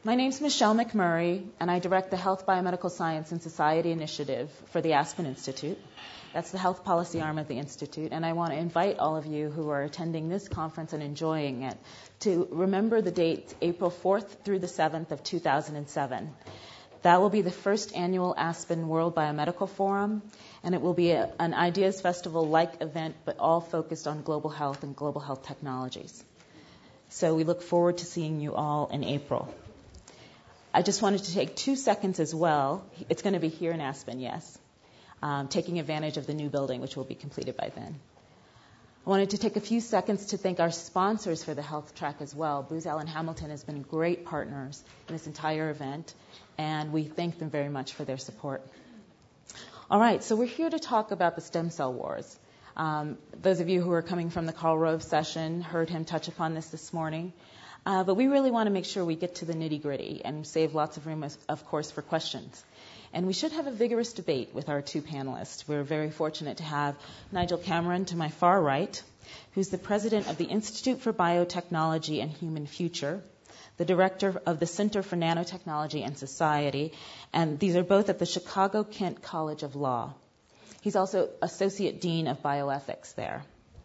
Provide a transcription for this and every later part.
My name's Michelle McMurray, and I direct the Health Biomedical Science and Society Initiative for the Aspen Institute. That's the health policy arm of the Institute, and I want to invite all of you who are attending this conference and enjoying it to remember the date, April 4th through the 7th of 2007. That will be the first annual Aspen World Biomedical Forum, and it will be an Ideas Festival-like event, but all focused on global health and global health technologies. So we look forward to seeing you all in April. I just wanted to take 2 seconds as well. It's going to be here in Aspen, yes, taking advantage of the new building, which will be completed by then. I wanted to take a few seconds to thank our sponsors for the health track as well. Booz Allen Hamilton has been great partners in this entire event, and we thank them very much for their support. All right, so we're here to talk about the stem cell wars. Those of you who are coming from the Karl Rove session heard him touch upon this morning. But we really want to make sure we get to the nitty-gritty and save lots of room, of course, for questions. And we should have a vigorous debate with our two panelists. We're very fortunate to have Nigel Cameron to my far right, who's the president of the Institute for Biotechnology and Human Future, the director of the Center for Nanotechnology and Society, and these are both at the Chicago-Kent College of Law. He's also associate dean of bioethics there.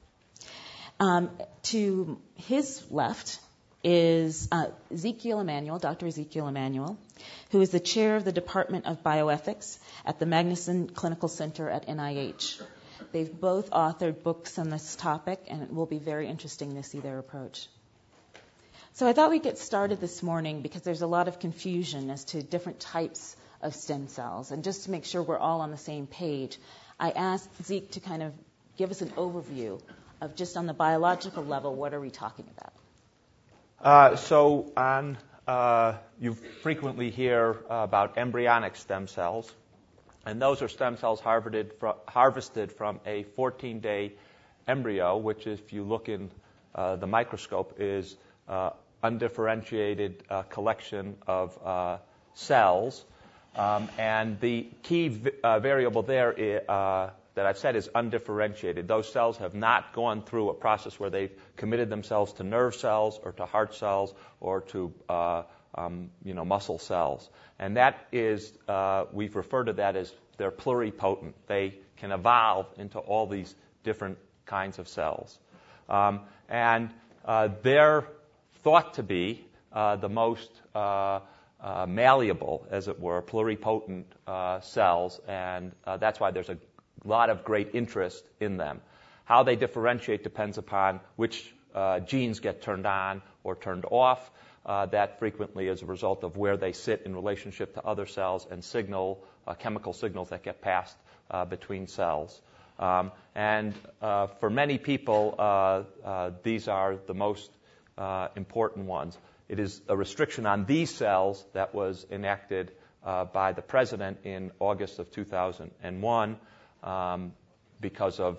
To his left is Ezekiel Emanuel, Dr. Ezekiel Emanuel, who is the chair of the Department of Bioethics at the Magnuson Clinical Center at NIH. They've both authored books on this topic, and it will be very interesting to see their approach. So I thought we'd get started this morning because there's a lot of confusion as to different types of stem cells. And just to make sure we're all on the same page, I asked Zeke to kind of give us an overview of just on the biological level, what are we talking about? You frequently hear about embryonic stem cells, and those are stem cells harvested from a 14-day embryo, which, if you look in the microscope, is undifferentiated collection of cells. And the key variable there that I've said is undifferentiated. Those cells have not gone through a process where they've committed themselves to nerve cells or to heart cells or to muscle cells. And that is, we've referred to that as they're pluripotent. They can evolve into all these different kinds of cells. And they're thought to be the most malleable, as it were, pluripotent cells, and that's why there's a lot of great interest in them. How they differentiate depends upon which genes get turned on or turned off. That frequently is a result of where they sit in relationship to other cells and chemical signals that get passed between cells. And for many people, these are the most important ones. It is a restriction on these cells that was enacted by the president in August of 2001 because of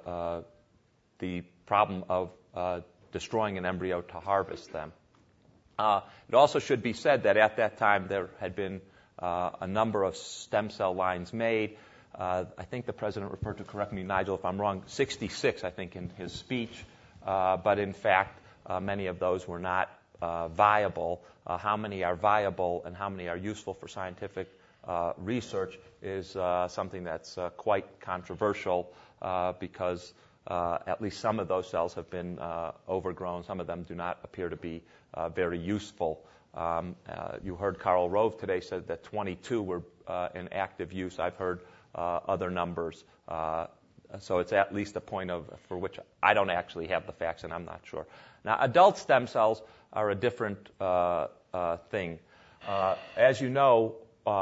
the problem of destroying an embryo to harvest them. It also should be said that at that time there had been a number of stem cell lines made. I think the president referred to, correct me, Nigel, if I'm wrong, 66, I think, in his speech. But in fact, many of those were not viable. How many are viable and how many are useful for scientific research is something that's quite controversial because at least some of those cells have been overgrown. Some of them do not appear to be very useful. You heard Karl Rove today said that 22 were in active use. I've heard other numbers. So it's at least a point for which I don't actually have the facts, and I'm not sure. Now, adult stem cells are a different thing. As you know,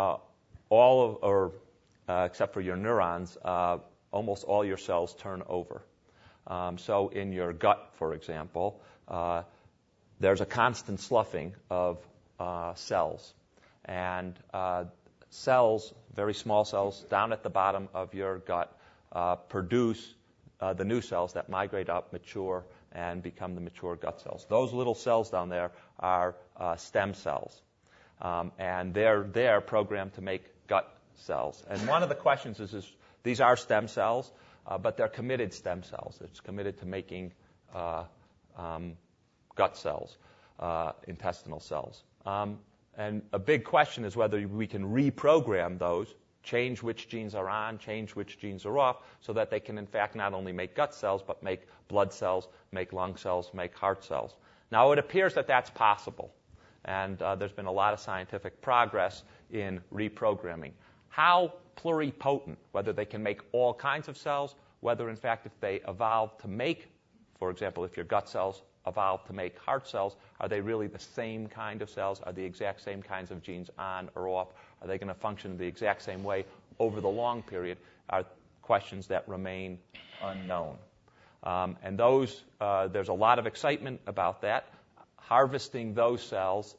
except for your neurons, almost all your cells turn over. So in your gut, for example, there's a constant sloughing of cells. And cells, very small cells, down at the bottom of your gut produce the new cells that migrate up, mature, and become the mature gut cells. Those little cells down there are stem cells. And they're programmed to make gut cells. And one of the questions is these are stem cells, but they're committed stem cells. It's committed to making gut cells, intestinal cells. And a big question is whether we can reprogram those, change which genes are on, change which genes are off, so that they can, in fact, not only make gut cells, but make blood cells, make lung cells, make heart cells. Now, it appears that that's possible, and there's been a lot of scientific progress in reprogramming. How pluripotent, whether they can make all kinds of cells, whether, in fact, if they evolve to make, for example, if your gut cells evolve to make heart cells, are they really the same kind of cells? Are the exact same kinds of genes on or off? Are they going to function the exact same way over the long period? Are questions that remain unknown. And those, there's a lot of excitement about that. Harvesting those cells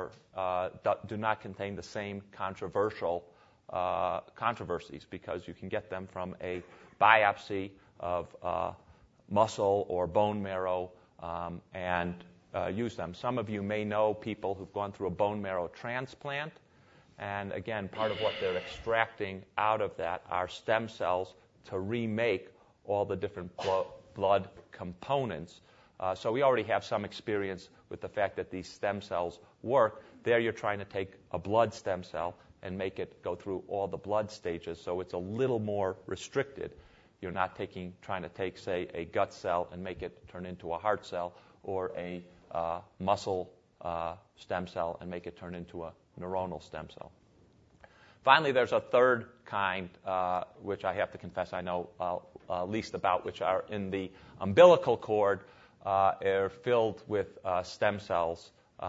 do not contain the same controversies, because you can get them from a biopsy of muscle or bone marrow and use them. Some of you may know people who've gone through a bone marrow transplant. And again, part of what they're extracting out of that are stem cells to remake all the different blood components. So we already have some experience with the fact that these stem cells work. There you're trying to take a blood stem cell and make it go through all the blood stages, so it's a little more restricted. You're not trying to take, say, a gut cell and make it turn into a heart cell, or a muscle stem cell and make it turn into a neuronal stem cell. Finally, there's a third kind, which I have to confess I know least about, which are in the umbilical cord, are filled with stem cells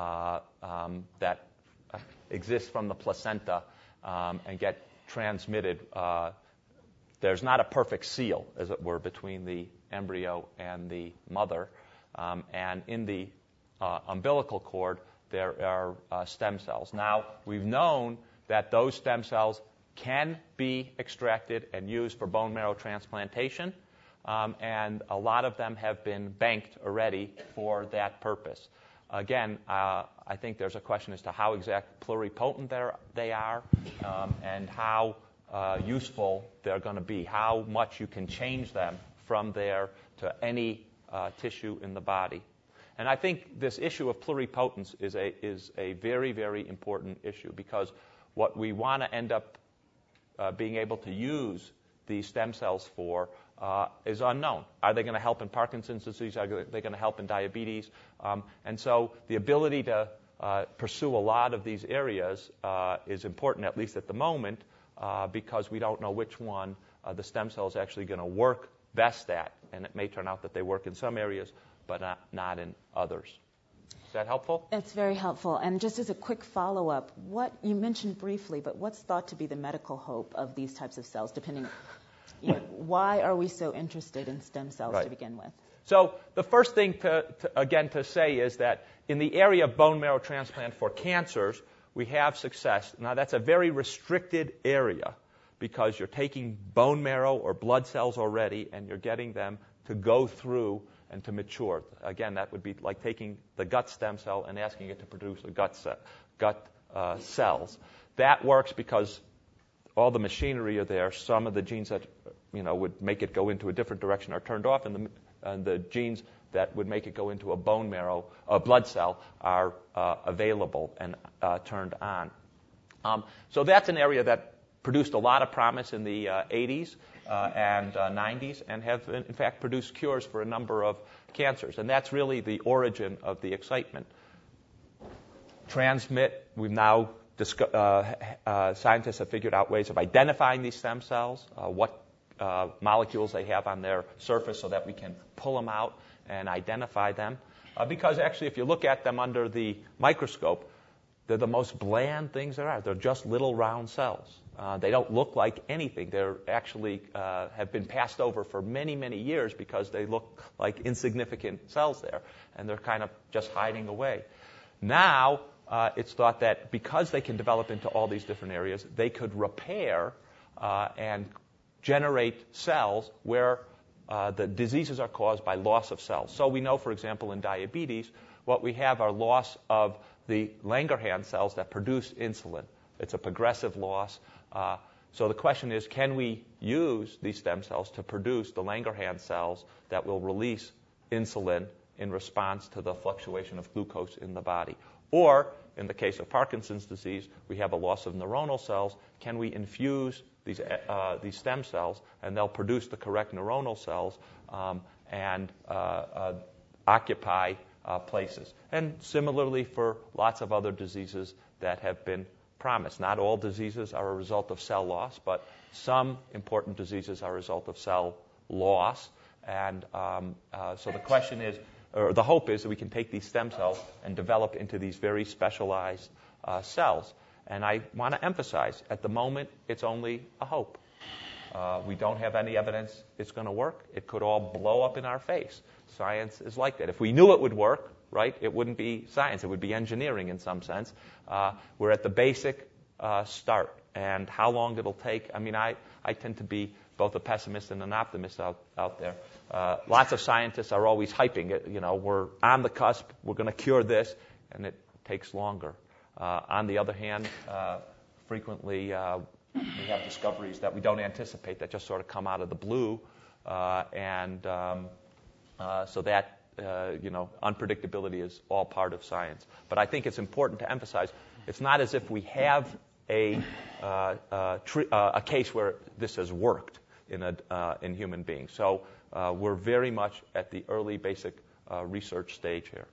that exist from the placenta and get transmitted. There's not a perfect seal, as it were, between the embryo and the mother. And in the umbilical cord, there are stem cells. Now, we've known that those stem cells can be extracted and used for bone marrow transplantation, and a lot of them have been banked already for that purpose. Again, I think there's a question as to how pluripotent they are, and how useful they're going to be, how much you can change them from there to any tissue in the body. And I think this issue of pluripotence is a very, very important issue, because what we want to end up being able to use these stem cells for is unknown. Are they going to help in Parkinson's disease? Are they going to help in diabetes? And so the ability to pursue a lot of these areas is important, at least at the moment, because we don't know which one the stem cell is actually going to work best at. And it may turn out that they work in some areas, but not in others. Is that helpful? It's very helpful. And just as a quick follow-up, what you mentioned briefly, but what's thought to be the medical hope of these types of cells, depending, why are we so interested in stem cells to begin with? So the first thing to say is that in the area of bone marrow transplant for cancers, we have success. Now, that's a very restricted area, because you're taking bone marrow or blood cells already, and you're getting them to go through and to mature. Again, that would be like taking the gut stem cell and asking it to produce a gut cells. That works because all the machinery are there. Some of the genes that would make it go into a different direction are turned off, and the genes that would make it go into a bone marrow, a blood cell, are available and turned on. So that's an area that produced a lot of promise in the 80s and 90s, and have, in fact, produced cures for a number of cancers. And that's really the origin of the excitement. Transmit, we've now, scientists have figured out ways of identifying these stem cells, what molecules they have on their surface, so that we can pull them out and identify them. Because actually, if you look at them under the microscope, they're the most bland things there are. They're just little round cells. They don't look like anything. They're actually have been passed over for many, many years because they look like insignificant cells there, and they're kind of just hiding away. Now, it's thought that because they can develop into all these different areas, they could repair and generate cells where the diseases are caused by loss of cells. So we know, for example, in diabetes, what we have are loss of the Langerhans cells that produce insulin. It's a progressive loss. So the question is, can we use these stem cells to produce the Langerhans cells that will release insulin in response to the fluctuation of glucose in the body? Or in the case of Parkinson's disease, we have a loss of neuronal cells. Can we infuse these stem cells, and they'll produce the correct neuronal cells and occupy places? And similarly for lots of other diseases that have been promised. Not all diseases are a result of cell loss, but some important diseases are a result of cell loss. And so the question is, or the hope is, that we can take these stem cells and develop into these very specialized cells. And I want to emphasize, at the moment, it's only a hope. We don't have any evidence it's going to work. It could all blow up in our face. Science is like that. If we knew it would work, right, it wouldn't be science. It would be engineering in some sense. We're at the basic start. And how long it'll take, I mean, I tend to be both a pessimist and an optimist out there. Lots of scientists are always hyping it. You know, we're on the cusp. We're going to cure this, and it takes longer. On the other hand, frequently we have discoveries that we don't anticipate that just sort of come out of the blue, and so that unpredictability is all part of science. But I think it's important to emphasize it's not as if we have a case where this has worked in human beings. So we're very much at the early basic research stage here.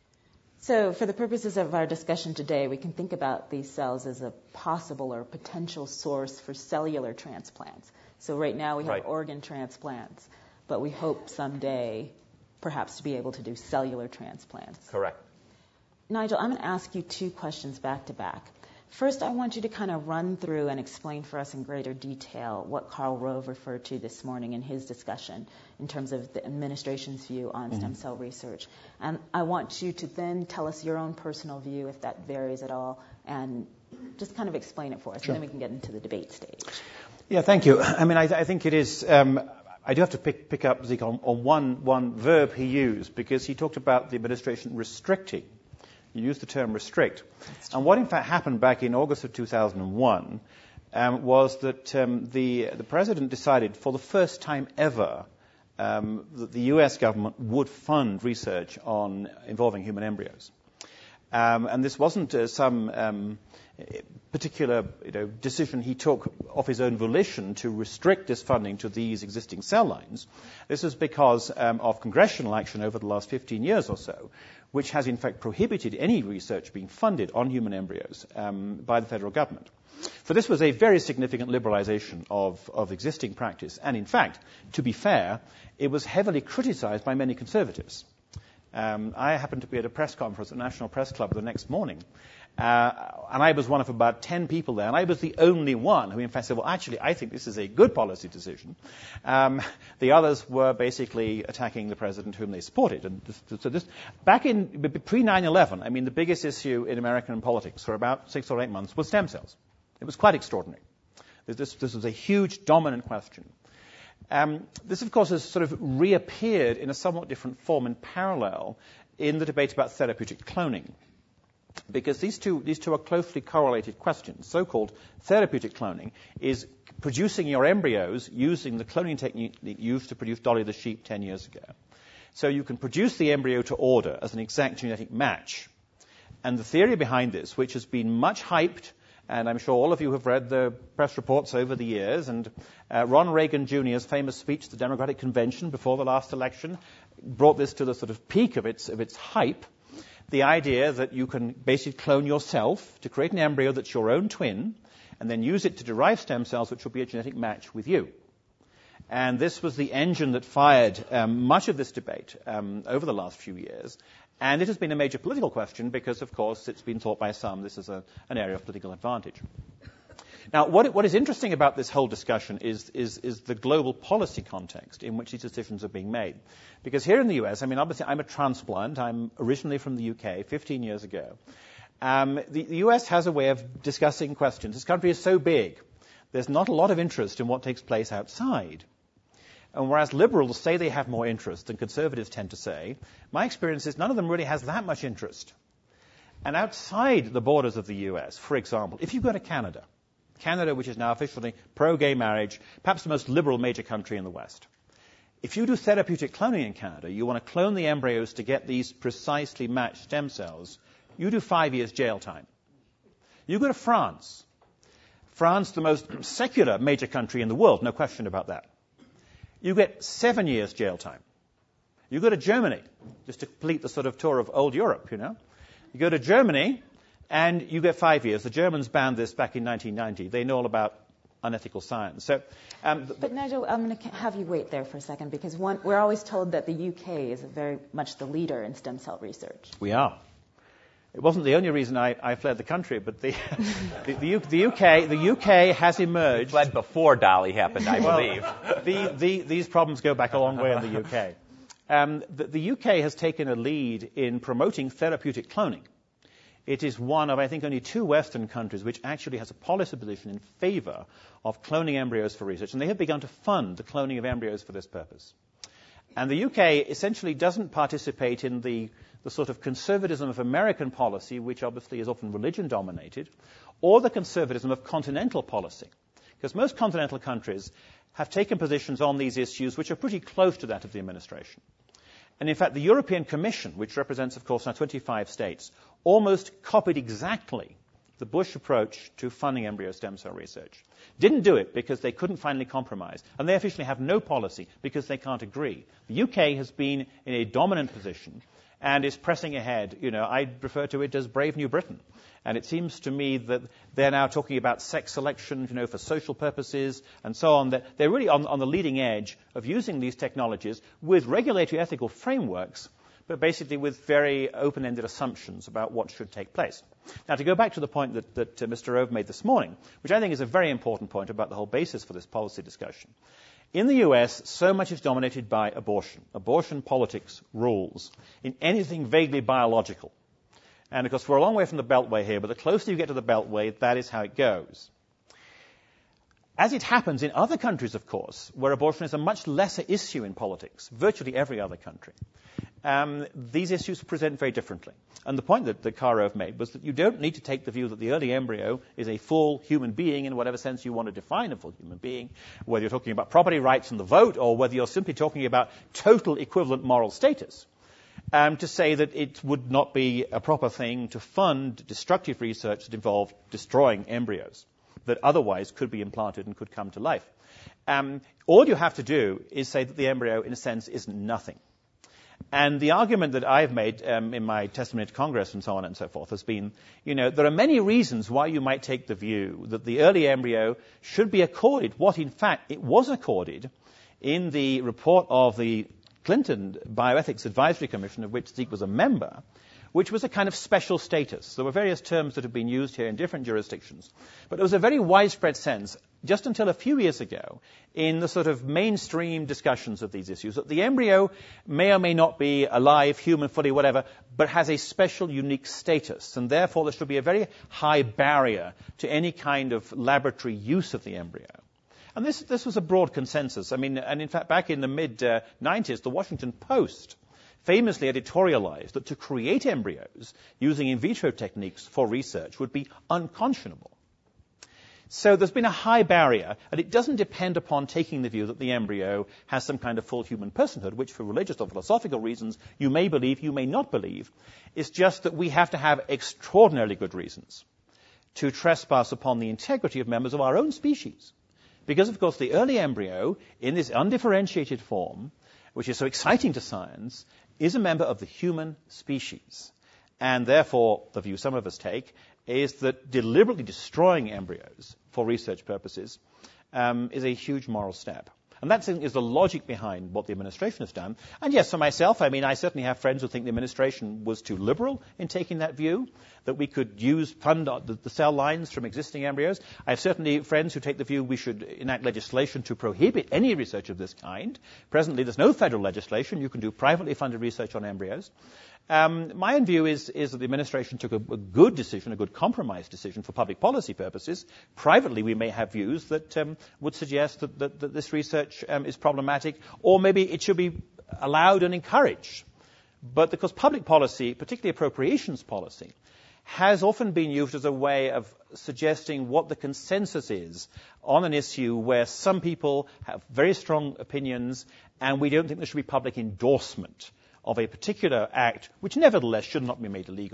So for the purposes of our discussion today, we can think about these cells as a possible or potential source for cellular transplants. So right now we have organ transplants, but we hope someday perhaps to be able to do cellular transplants. Correct. Nigel, I'm going to ask you two questions back to back. First, I want you to kind of run through and explain for us in greater detail what Karl Rove referred to this morning in his discussion in terms of the administration's view on stem cell research. And I want you to then tell us your own personal view, if that varies at all, and just kind of explain it for us, and then we can get into the debate stage. Yeah, thank you. I mean, I think it is... I do have to pick up, Zeke, on one verb he used, because he talked about the administration restricting. You used the term restrict. And what in fact happened back in August of 2001 was that the president decided for the first time ever that the U.S. government would fund research involving human embryos. And this wasn't some particular decision he took of his own volition to restrict this funding to these existing cell lines. This is because of congressional action over the last 15 years or so, which has in fact prohibited any research being funded on human embryos by the federal government. So this was a very significant liberalization of existing practice. And in fact, to be fair, it was heavily criticized by many conservatives. I happened to be at a press conference at the National Press Club the next morning, and I was one of about 10 people there, and I was the only one who in fact said, well, actually, I think this is a good policy decision. The others were basically attacking the president whom they supported. And so this, back in pre-9/11, I mean, the biggest issue in American politics for about 6 or 8 months was stem cells. It was quite extraordinary. This was a huge, dominant question. This, of course, has sort of reappeared in a somewhat different form in parallel in the debate about therapeutic cloning. Because these two are closely correlated questions. So-called therapeutic cloning is producing your embryos using the cloning technique used to produce Dolly the sheep 10 years ago. So you can produce the embryo to order as an exact genetic match. And the theory behind this, which has been much hyped, and I'm sure all of you have read the press reports over the years, and Ronald Reagan Jr.'s famous speech to the Democratic Convention before the last election brought this to the sort of peak of its hype. The idea that you can basically clone yourself to create an embryo that's your own twin, and then use it to derive stem cells which will be a genetic match with you. And this was the engine that fired much of this debate over the last few years. And it has been a major political question because, of course, it's been thought by some this is an area of political advantage. Now, what is interesting about this whole discussion is the global policy context in which these decisions are being made. Because here in the US, I mean, obviously I'm a transplant. I'm originally from the UK 15 years ago. The US has a way of discussing questions. This country is so big, there's not a lot of interest in what takes place outside. And whereas liberals say they have more interest than conservatives tend to say, my experience is none of them really has that much interest. And outside the borders of the US, for example, if you go to Canada, which is now officially pro-gay marriage, perhaps the most liberal major country in the West. If you do therapeutic cloning in Canada, you want to clone the embryos to get these precisely matched stem cells you do 5 years jail time. You go to France. France, the most secular major country in the world, no question about that. You get 7 years jail time. You go to Germany, just to complete the sort of tour of old Europe, you know. You go to Germany, and you get 5 years. The Germans banned this back in 1990. They know all about unethical science. So, but Nigel, I'm going to have you wait there for a second, because we're always told that the UK is very much the leader in stem cell research. We are. It wasn't the only reason I fled the country, but the UK has emerged. You fled before Dolly happened, I believe. These problems go back a long way in the UK. The UK has taken a lead in promoting therapeutic cloning. It is one of, I think, only 2 Western countries which actually has a policy position in favor of cloning embryos for research, and they have begun to fund the cloning of embryos for this purpose. And the UK essentially doesn't participate in the sort of conservatism of American policy, which obviously is often religion-dominated, or the conservatism of continental policy. Because most continental countries have taken positions on these issues which are pretty close to that of the administration. And in fact, the European Commission, which represents, of course, now 25 states, almost copied exactly the Bush approach to funding embryo stem cell research. Didn't do it because they couldn't finally compromise. And they officially have no policy because they can't agree. The UK has been in a dominant position and is pressing ahead. You know, I refer to it as Brave New Britain. And it seems to me that they're now talking about sex selection, you know, for social purposes and so on. That they're really on the leading edge of using these technologies with regulatory ethical frameworks, but basically with very open-ended assumptions about what should take place. Now, to go back to the point that Mr. Rove made this morning, which I think is a very important point about the whole basis for this policy discussion. In the US, so much is dominated by abortion. Abortion politics rules in anything vaguely biological. And, of course, we're a long way from the Beltway here, but the closer you get to the Beltway, that is how it goes. As it happens in other countries, of course, where abortion is a much lesser issue in politics, virtually every other country, these issues present very differently. And the point that Karov made was that you don't need to take the view that the early embryo is a full human being in whatever sense you want to define a full human being, whether you're talking about property rights and the vote, or whether you're simply talking about total equivalent moral status. To say that it would not be a proper thing to fund destructive research that involved destroying embryos that otherwise could be implanted and could come to life. All you have to do is say that the embryo, in a sense, is nothing. And the argument that I've made in my testimony to Congress and so on and so forth has been, you know, there are many reasons why you might take the view that the early embryo should be accorded what, in fact, it was accorded in the report of the Clinton Bioethics Advisory Commission, of which Zeke was a member, which was a kind of special status. There were various terms that have been used here in different jurisdictions. But there was a very widespread sense, just until a few years ago, in the sort of mainstream discussions of these issues, that the embryo may or may not be alive, human, fully, whatever, but has a special, unique status. And therefore, there should be a very high barrier to any kind of laboratory use of the embryo. And this was a broad consensus. I mean, and in fact, back in the mid-90s, the Washington Post famously editorialized that to create embryos using in vitro techniques for research would be unconscionable. So there's been a high barrier, and it doesn't depend upon taking the view that the embryo has some kind of full human personhood, which for religious or philosophical reasons you may believe, you may not believe. It's just that we have to have extraordinarily good reasons to trespass upon the integrity of members of our own species. Because, of course, the early embryo, in this undifferentiated form, which is so exciting to science, is a member of the human species. And therefore, the view some of us take is that deliberately destroying embryos for research purposes is a huge moral step. And that is the logic behind what the administration has done. And yes, for myself, I mean, I certainly have friends who think the administration was too liberal in taking that view, that we could fund the cell lines from existing embryos. I have certainly friends who take the view we should enact legislation to prohibit any research of this kind. Presently, there's no federal legislation. You can do privately funded research on embryos. My own view is that the administration took a good decision, a good compromise decision for public policy purposes. Privately, we may have views that would suggest that this research is problematic, or maybe it should be allowed and encouraged. But because public policy, particularly appropriations policy, has often been used as a way of suggesting what the consensus is on an issue where some people have very strong opinions, and we don't think there should be public endorsement of a particular act, which nevertheless should not be made illegal.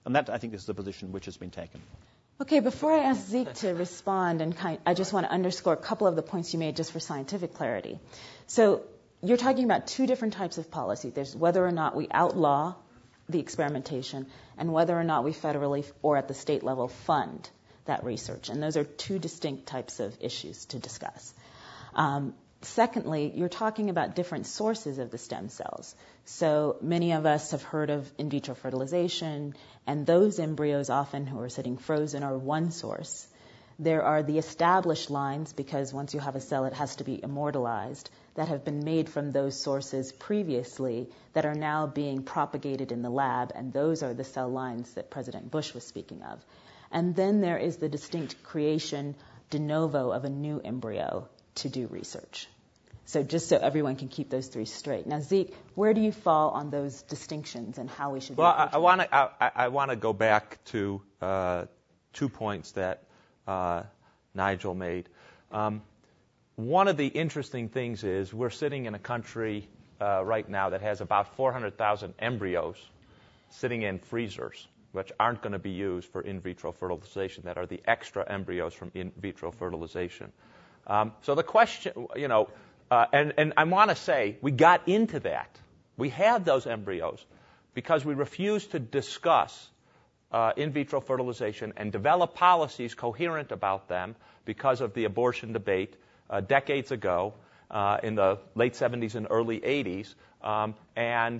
And that, I think, is the position which has been taken. Okay, before I ask Zeke to respond, I just want to underscore a couple of the points you made just for scientific clarity. So you're talking about two different types of policy. There's whether or not we outlaw the experimentation and whether or not we federally or at the state level fund that research. And those are two distinct types of issues to discuss. Secondly, you're talking about different sources of the stem cells. So many of us have heard of in vitro fertilization, and those embryos often who are sitting frozen are one source. There are the established lines, because once you have a cell, it has to be immortalized, that have been made from those sources previously that are now being propagated in the lab, and those are the cell lines that President Bush was speaking of. And then there is the distinct creation de novo of a new embryo to do research. So just so everyone can keep those three straight. Now, Zeke, where do you fall on those distinctions and how we should? Well, I want to go back to 2 points that Nigel made. One of the interesting things is we're sitting in a country right now that has about 400,000 embryos sitting in freezers, which aren't going to be used for in vitro fertilization, that are the extra embryos from in vitro fertilization. So the question, and I want to say, we got into that. We have those embryos because we refused to discuss in vitro fertilization and develop policies coherent about them because of the abortion debate decades ago in the late 70s and early 80s, and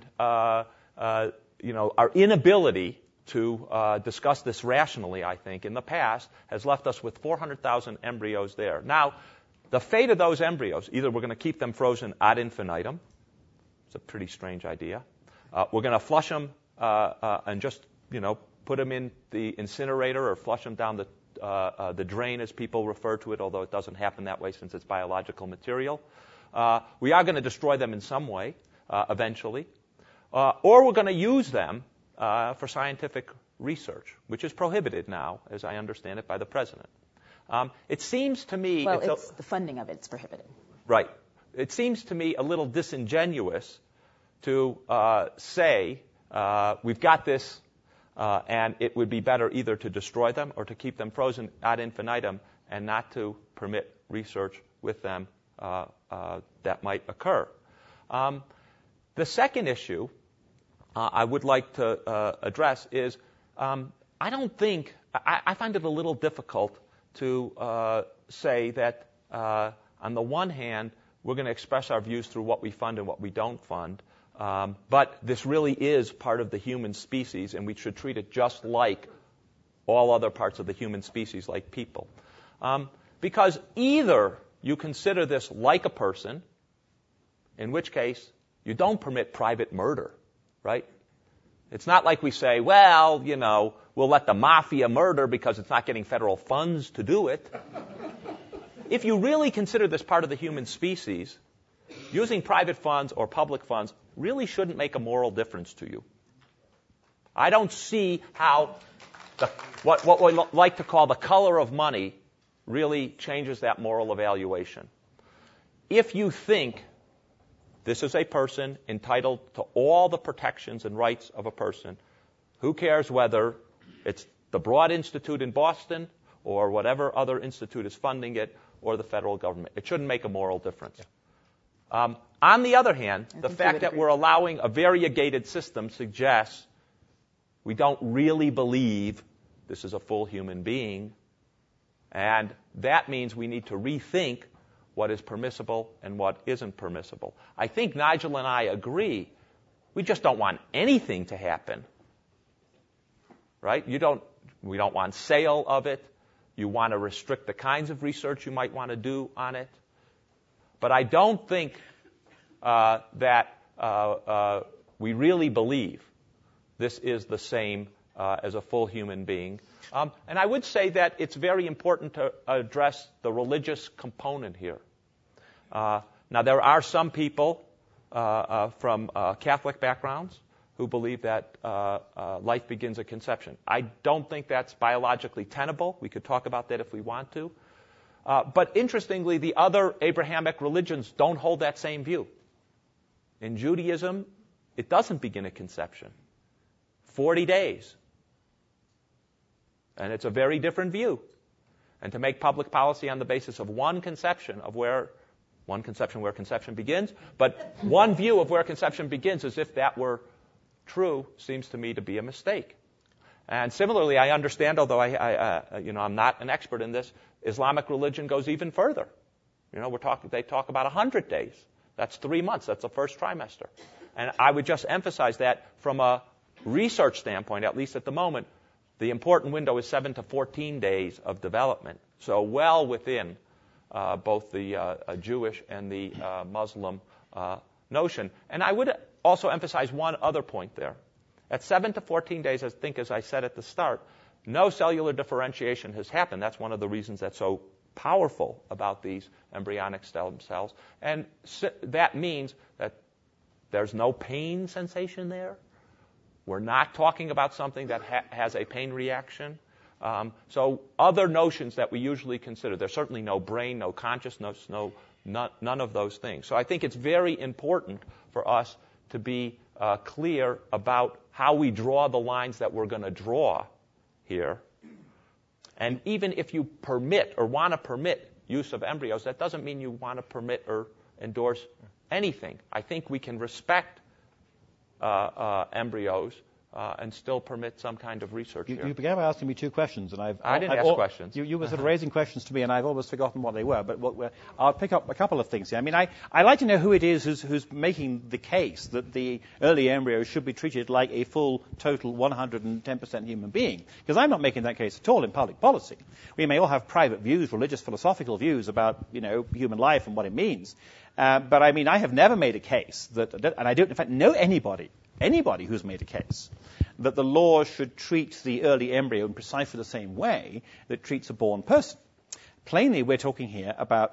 our inability to discuss this rationally, I think, in the past has left us with 400,000 embryos there. Now, the fate of those embryos, either we're going to keep them frozen ad infinitum. It's a pretty strange idea. We're going to flush them and just, put them in the incinerator or flush them down the drain, as people refer to it, although it doesn't happen that way since it's biological material. We are going to destroy them in some way eventually. Or we're going to use them for scientific research, which is prohibited now, as I understand it, by the president. It seems to me... Well, it's the funding of it's prohibited. Right. It seems to me a little disingenuous to say we've got this and it would be better either to destroy them or to keep them frozen ad infinitum and not to permit research with them that might occur. The second issue I would like to address is I don't think... I find it a little difficult to say that, on the one hand, we're going to express our views through what we fund and what we don't fund, but this really is part of the human species, and we should treat it just like all other parts of the human species, like people. Because either you consider this like a person, in which case you don't permit private murder, right? It's not like we say, well, we'll let the mafia murder because it's not getting federal funds to do it. If you really consider this part of the human species, using private funds or public funds really shouldn't make a moral difference to you. I don't see how what we like to call the color of money really changes that moral evaluation. If you think this is a person entitled to all the protections and rights of a person, who cares whether it's the Broad Institute in Boston or whatever other institute is funding it or the federal government? It shouldn't make a moral difference. On the other hand, the fact that we're allowing a variegated system suggests we don't really believe this is a full human being, and that means we need to rethink what is permissible and what isn't permissible. I think Nigel and I agree. We just don't want anything to happen. Right? We don't want sale of it. You want to restrict the kinds of research you might want to do on it. But I don't think that we really believe this is the same as a full human being. And I would say that it's very important to address the religious component here. Now, there are some people from Catholic backgrounds who believe that life begins at conception. I don't think that's biologically tenable. We could talk about that if we want to. But interestingly, the other Abrahamic religions don't hold that same view. In Judaism, it doesn't begin at conception. 40 days. And it's a very different view. And to make public policy on the basis of one conception where conception begins, but one view of where conception begins, as if that were true, seems to me to be a mistake. And similarly, I understand, although I'm not an expert in this, Islamic religion goes even further. They talk about 100 days. That's 3 months. That's the first trimester. And I would just emphasize that from a research standpoint, at least at the moment, the important window is 7 to 14 days of development. So well within both the Jewish and the Muslim notion. And I would also emphasize one other point there. At 7 to 14 days, I think, as I said at the start, no cellular differentiation has happened. That's one of the reasons that's so powerful about these embryonic stem cells. And that means that there's no pain sensation there. We're not talking about something that has a pain reaction. So other notions that we usually consider, there's certainly no brain, no consciousness, none of those things. So I think it's very important for us to be clear about how we draw the lines that we're going to draw here. And even if you permit or want to permit use of embryos, that doesn't mean you want to permit or endorse anything. I think we can respect embryos and still permit some kind of research here. You began by asking me two questions, and I didn't ask questions. You were sort of raising questions to me, and I've almost forgotten what they were. But I'll pick up a couple of things here. I mean, I like to know who it is who's making the case that the early embryo should be treated like a full, total 110% human being, because I'm not making that case at all in public policy. We may all have private views, religious, philosophical views about human life and what it means. But I mean, I have never made a case and I don't, in fact, know anybody who's made a case that the law should treat the early embryo in precisely the same way that it treats a born person. Plainly, we're talking here about,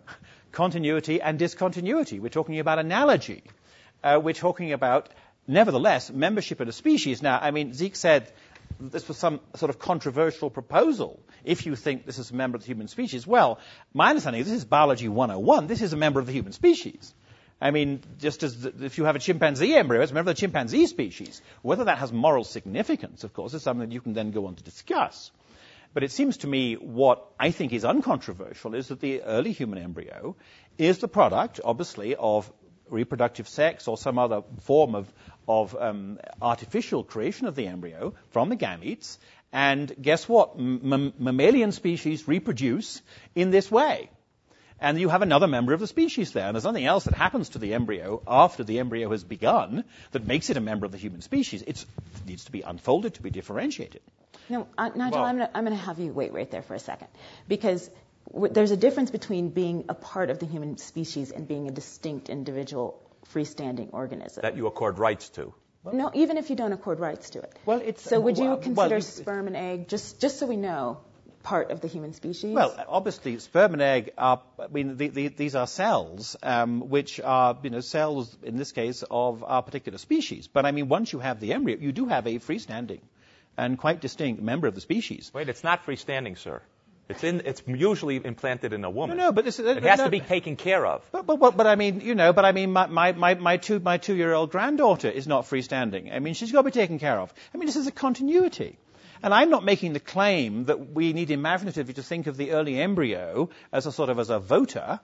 continuity and discontinuity. We're talking about analogy. We're talking about, nevertheless, membership in a species. Now, I mean, Zeke said this was some sort of controversial proposal if you think this is a member of the human species. Well, my understanding is this is biology 101. This is a member of the human species. I mean, just as if you have a chimpanzee embryo, it's a member of the chimpanzee species. Whether that has moral significance, of course, is something that you can then go on to discuss. But it seems to me what I think is uncontroversial is that the early human embryo is the product, obviously, of reproductive sex or some other form of artificial creation of the embryo from the gametes. And guess what? Mammalian species reproduce in this way. And you have another member of the species there. And there's nothing else that happens to the embryo after the embryo has begun that makes it a member of the human species. It needs to be unfolded to be differentiated. No, Nigel, I'm going to have you wait right there for a second. Because there's a difference between being a part of the human species and being a distinct individual freestanding organism. That you accord rights to. No, even if you don't accord rights to it. Well, so would you consider sperm and egg, just so we know, part of the human species? Well, obviously, sperm and egg are, these are cells, which are, cells, in this case, of our particular species. But, I mean, once you have the embryo, you do have a freestanding and quite distinct member of the species. Wait, it's not freestanding, sir. It's usually implanted in a woman. No, but it has to be taken care of. But I mean, my 2-year-old granddaughter is not freestanding. I mean, she's got to be taken care of. I mean, this is a continuity. And I'm not making the claim that we need imaginatively to think of the early embryo as a voter,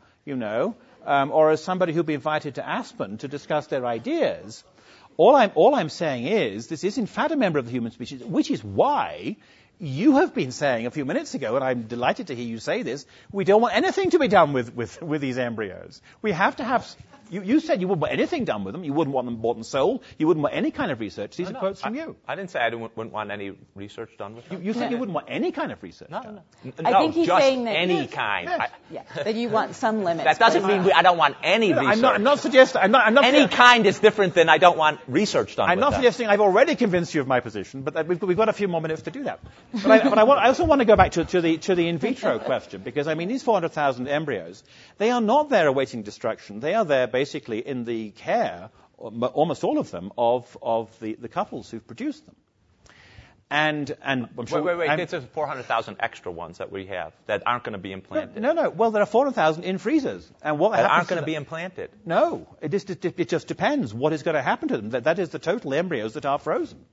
or as somebody who'll be invited to Aspen to discuss their ideas. All I'm saying is this is in fact a member of the human species, which is why you have been saying a few minutes ago, and I'm delighted to hear you say this, we don't want anything to be done with these embryos. We have to have... You said you wouldn't want anything done with them. You wouldn't want them bought and sold. You wouldn't want any kind of research. These are quotes from you. I didn't say I wouldn't want any research done with them. You said you wouldn't want any kind of research done. I think he's just saying that any kind. That you want some limits. That doesn't mean I don't want any research. I'm not suggesting... any kind is different than I don't want research done with them. I'm not suggesting I've already convinced you of my position, but we've got a few more minutes to do that. But I also want to go back to the in vitro question, because, I mean, these 400,000 embryos, they are not there awaiting destruction. They are there basically in the care, almost all of them, of the couples who've produced them. And I'm sure... Wait. This is 400,000 extra ones that we have that aren't going to be implanted. No. Well, there are 400,000 in freezers. And what that aren't going to be implanted. No. It just depends what is going to happen to them. That is the total embryos that are frozen.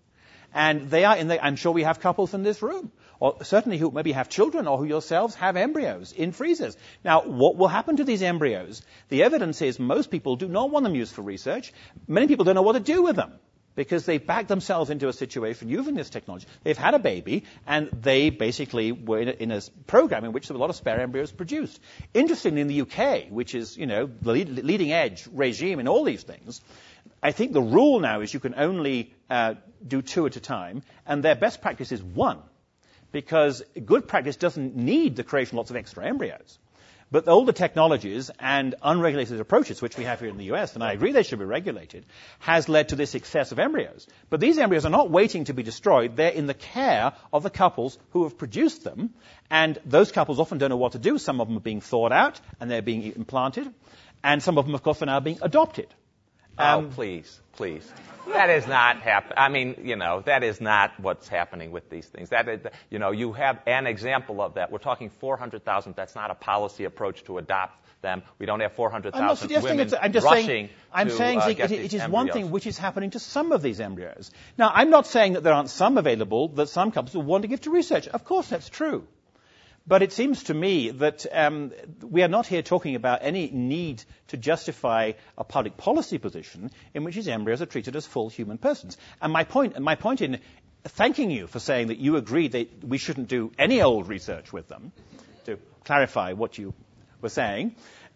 And they are I'm sure we have couples in this room, or certainly who maybe have children or who yourselves have embryos in freezers. Now, what will happen to these embryos? The evidence is most people do not want them used for research. Many people don't know what to do with them, because they've backed themselves into a situation using this technology. They've had a baby, and they basically were in a program in which there were a lot of spare embryos produced. Interestingly, in the UK, which is, the leading edge regime in all these things, I think the rule now is you can only do 2 at a time, and their best practice is 1, because good practice doesn't need the creation of lots of extra embryos. But the older technologies and unregulated approaches, which we have here in the US, and I agree they should be regulated, has led to this excess of embryos. But these embryos are not waiting to be destroyed. They're in the care of the couples who have produced them. And those couples often don't know what to do. Some of them are being thawed out, and they're being implanted. And some of them, of course, are now being adopted. Please. That is not that is not what's happening with these things. You have an example of that. We're talking 400,000. That's not a policy approach to adopt them. We don't have 400,000 women rushing I'm saying get it is embryos. one thing which is happening to some of these embryos. Now, I'm not saying that there aren't some available that some couples will want to give to research. Of course, that's true. But it seems to me that we are not here talking about any need to justify a public policy position in which these embryos are treated as full human persons. And my point in thanking you for saying that you agree that we shouldn't do any old research with them, to clarify what you were saying,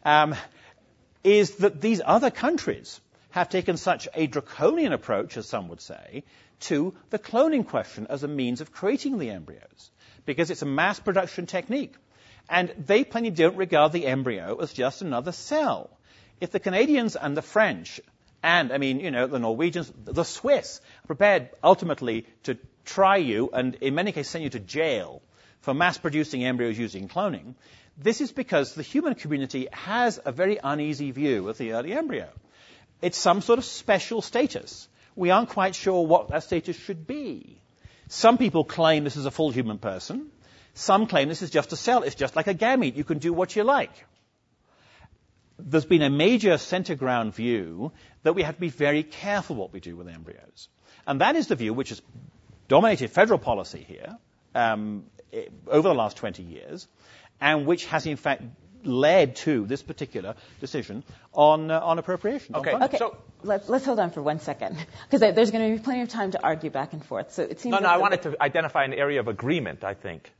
is that these other countries have taken such a draconian approach, as some would say, to the cloning question as a means of creating the embryos, because it's a mass production technique. And they plainly don't regard the embryo as just another cell. If the Canadians and the French and, the Norwegians, the Swiss, are prepared ultimately to try you and in many cases send you to jail for mass producing embryos using cloning, this is because the human community has a very uneasy view of the early embryo. It's some sort of special status. We aren't quite sure what that status should be. Some people claim this is a full human person. Some claim this is just a cell. It's just like a gamete. You can do what you like. There's been a major center ground view that we have to be very careful what we do with embryos. And that is the view which has dominated federal policy here over the last 20 years, and which has in fact led to this particular decision on appropriation. Okay. So let's hold on for 1 second, because there's going to be plenty of time to argue back and forth. So it seems. I wanted to identify an area of agreement, I think,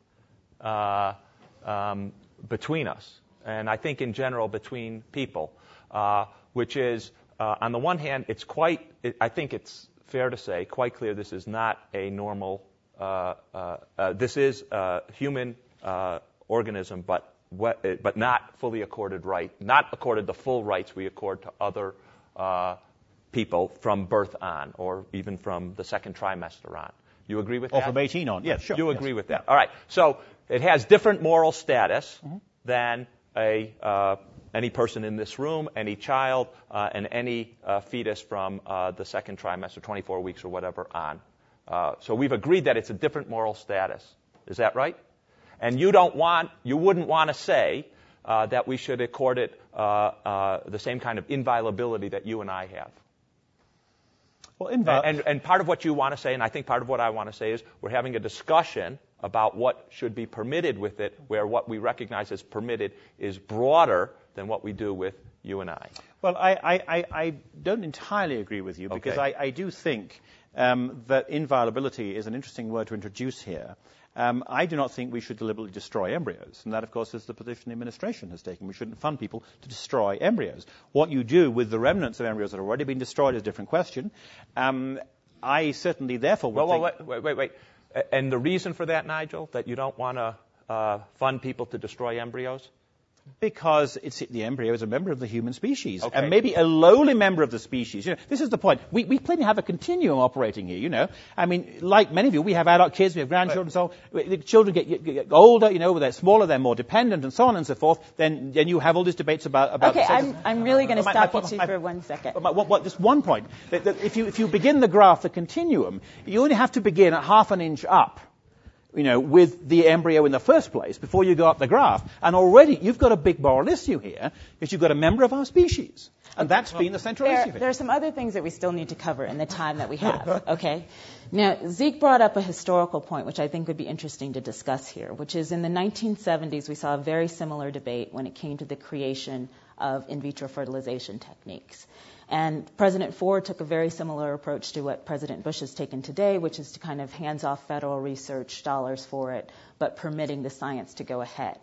between us, and I think in general between people, which is on the one hand, I think it's fair to say, quite clear, this is not a normal. This is a human organism, but not fully accorded not accorded the full rights we accord to other people from birth on, or even from the second trimester on. You agree with that? Or from 18 on, yes, sure. You agree with that. All right. So it has different moral status than any person in this room, any child, and any fetus from the second trimester, 24 weeks or whatever on. So we've agreed that it's a different moral status. Is that right? And you wouldn't want to say that we should accord it the same kind of inviolability that you and I have. Well, and part of what you want to say, and I think part of what I want to say, is we're having a discussion about what should be permitted with it, where what we recognize as permitted is broader than what we do with you and I. Well, I don't entirely agree with you, because I do think that inviolability is an interesting word to introduce here. I do not think we should deliberately destroy embryos. And that, of course, is the position the administration has taken. We shouldn't fund people to destroy embryos. What you do with the remnants of embryos that have already been destroyed is a different question. I certainly, therefore, would think... Wait. And the reason for that, Nigel, that you don't want to fund people to destroy embryos? Because the embryo is a member of the human species, and maybe a lowly member of the species. This is the point. We plainly have a continuum operating here. Like many of you, we have adult kids, we have grandchildren, so the children get older. They're smaller, they're more dependent, and so on and so forth. Then you have all these debates about. Okay, I'm really going to stop you for 1 second. Just 1 point. That if you begin the graph, the continuum, you only have to begin at half an inch up with the embryo in the first place before you go up the graph. And already you've got a big moral issue here, because you've got a member of our species. And that's been the central issue. There are some other things that we still need to cover in the time that we have, okay? Now, Zeke brought up a historical point, which I think would be interesting to discuss here, which is in the 1970s, we saw a very similar debate when it came to the creation of in vitro fertilization techniques. And President Ford took a very similar approach to what President Bush has taken today, which is to kind of hands off federal research dollars for it, but permitting the science to go ahead.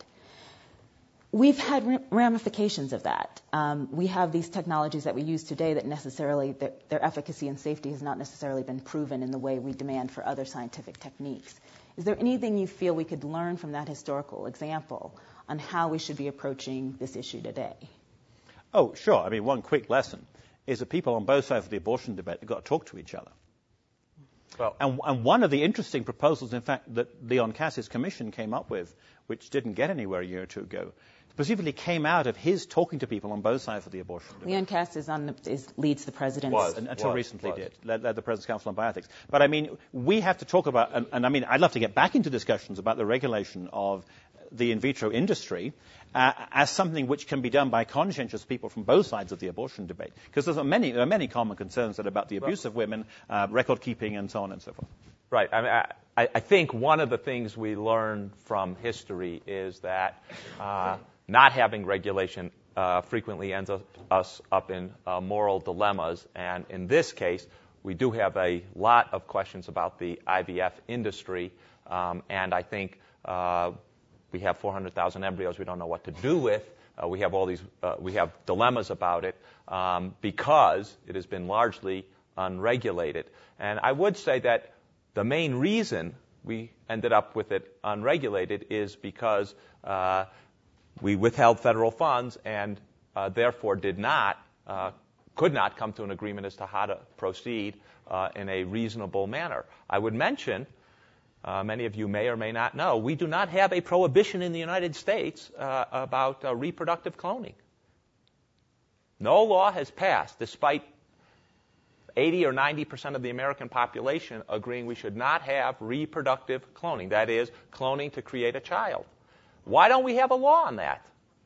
We've had ramifications of that. We have these technologies that we use today that necessarily, their efficacy and safety has not necessarily been proven in the way we demand for other scientific techniques. Is there anything you feel we could learn from that historical example on how we should be approaching this issue today? Oh, sure. I mean, one quick lesson is that people on both sides of the abortion debate have got to talk to each other. Well, and one of the interesting proposals, in fact, that Leon Cass's commission came up with, which didn't get anywhere a year or two ago, specifically came out of his talking to people on both sides of the abortion debate. Leon Cass leads the president's... Until recently did. Led the President's Council on Bioethics. But, I mean, we have to talk about, and I mean, I'd love to get back into discussions about the regulation of the in vitro industry as something which can be done by conscientious people from both sides of the abortion debate. Because there are many common concerns about the abuse of women, record keeping, and so on and so forth. Right. I mean, I think one of the things we learn from history is that not having regulation frequently ends us up in moral dilemmas. And in this case, we do have a lot of questions about the IVF industry. And I think we have 400,000 embryos we don't know what to do with. We have all these, we have dilemmas about it because it has been largely unregulated. And I would say that the main reason we ended up with it unregulated is because we withheld federal funds and therefore could not come to an agreement as to how to proceed in a reasonable manner. I would mention, many of you may or may not know, we do not have a prohibition in the United States about reproductive cloning. No law has passed, despite 80 or 90% of the American population agreeing we should not have reproductive cloning, that is, cloning to create a child. Why don't we have a law on that?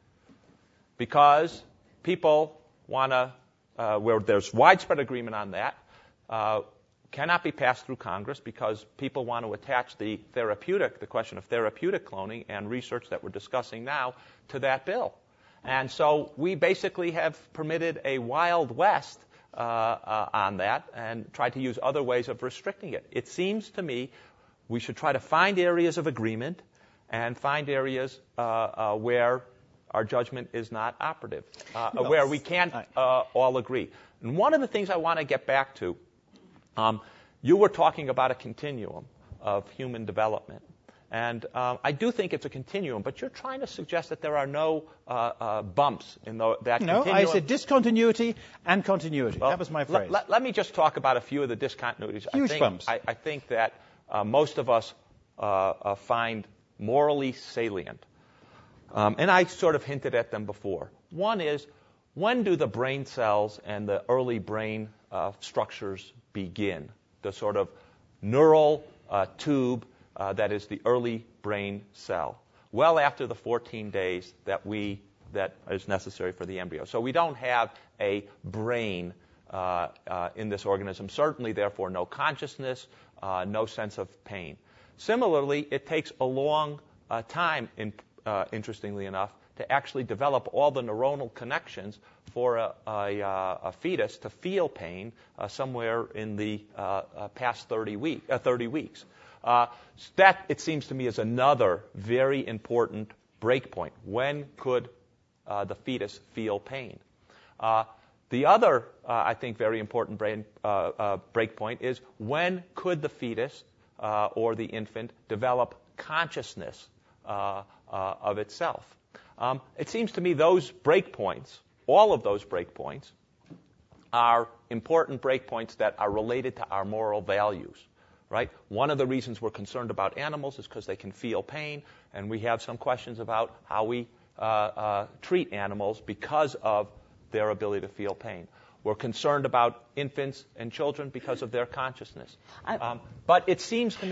Because people want to, where there's widespread agreement on that, cannot be passed through Congress because people want to attach the question of therapeutic cloning and research that we're discussing now to that bill. And so we basically have permitted a Wild West on that and tried to use other ways of restricting it. It seems to me we should try to find areas of agreement and find areas where our judgment is not operative, where we can't all agree. And one of the things I want to get back to, you were talking about a continuum of human development. And I do think it's a continuum, but you're trying to suggest that there are no bumps in that continuum. No, I said discontinuity and continuity. Well, that was my phrase. Let me just talk about a few of the discontinuities. Huge bumps. I think that most of us find morally salient. And I sort of hinted at them before. One is, when do the brain cells and the early brain structures begin? The sort of neural tube that is the early brain cell. Well after the 14 days that is necessary for the embryo. So we don't have a brain in this organism. Certainly, therefore, no consciousness, no sense of pain. Similarly, it takes a long time, interestingly enough, to actually develop all the neuronal connections for a fetus to feel pain somewhere in the past 30 weeks. That, it seems to me, is another very important breakpoint. When could the fetus feel pain? The other, I think, very important breakpoint is, when could the fetus or the infant develop consciousness of itself? It seems to me those breakpoints, all of those breakpoints, are important breakpoints that are related to our moral values. Right? One of the reasons we're concerned about animals is because they can feel pain, and we have some questions about how we treat animals because of their ability to feel pain. We're concerned about infants and children because of their consciousness. But it seems to me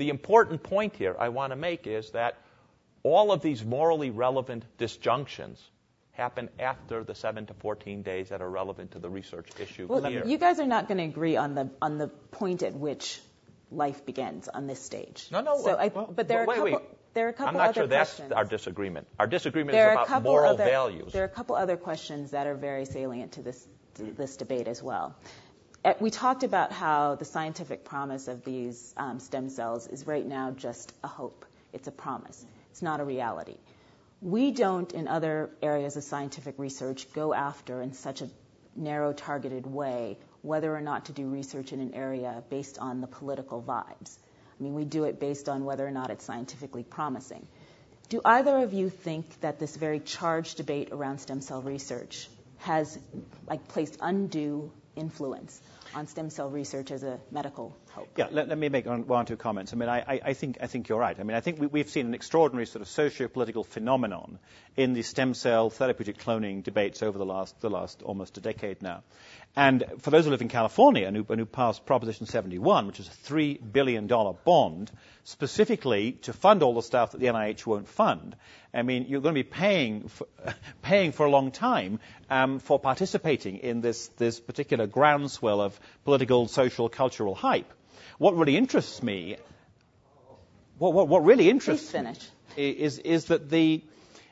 the important point here I want to make is that all of these morally relevant disjunctions happen after the 7 to 14 days that are relevant to the research issue here. You guys are not going to agree on the point at which life begins on this stage. But there are a couple I'm not other sure that's questions. our disagreement. Our disagreement is about moral values. There are a couple other questions that are very salient to this debate as well. We talked about how the scientific promise of these stem cells is right now just a hope. It's a promise. It's not a reality. We don't, in other areas of scientific research, go after in such a narrow, targeted way whether or not to do research in an area based on the political vibes. I mean, we do it based on whether or not it's scientifically promising. Do either of you think that this very charged debate around stem cell research has placed undue influence on stem cell research as a medical hope? Yeah, let me make one or two comments. I mean, I think you're right. I mean, I think we've seen an extraordinary sort of socio-political phenomenon in the stem cell therapeutic cloning debates over the last almost a decade now. And for those who live in California and who passed Proposition 71, which is a $3 billion bond specifically to fund all the stuff that the NIH won't fund, I mean, you're going to be paying for a long time for participating in this particular groundswell of political, social, cultural hype. What really interests me, what really interests me is that the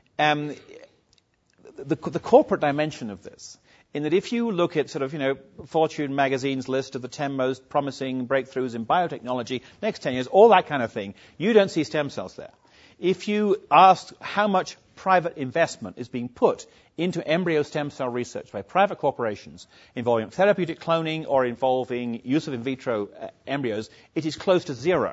corporate dimension of this, in that if you look at sort of, Fortune magazine's list of the 10 most promising breakthroughs in biotechnology, next 10 years, all that kind of thing, you don't see stem cells there. If you ask how much private investment is being put into embryo stem cell research by private corporations involving therapeutic cloning or involving use of in vitro embryos, it is close to zero.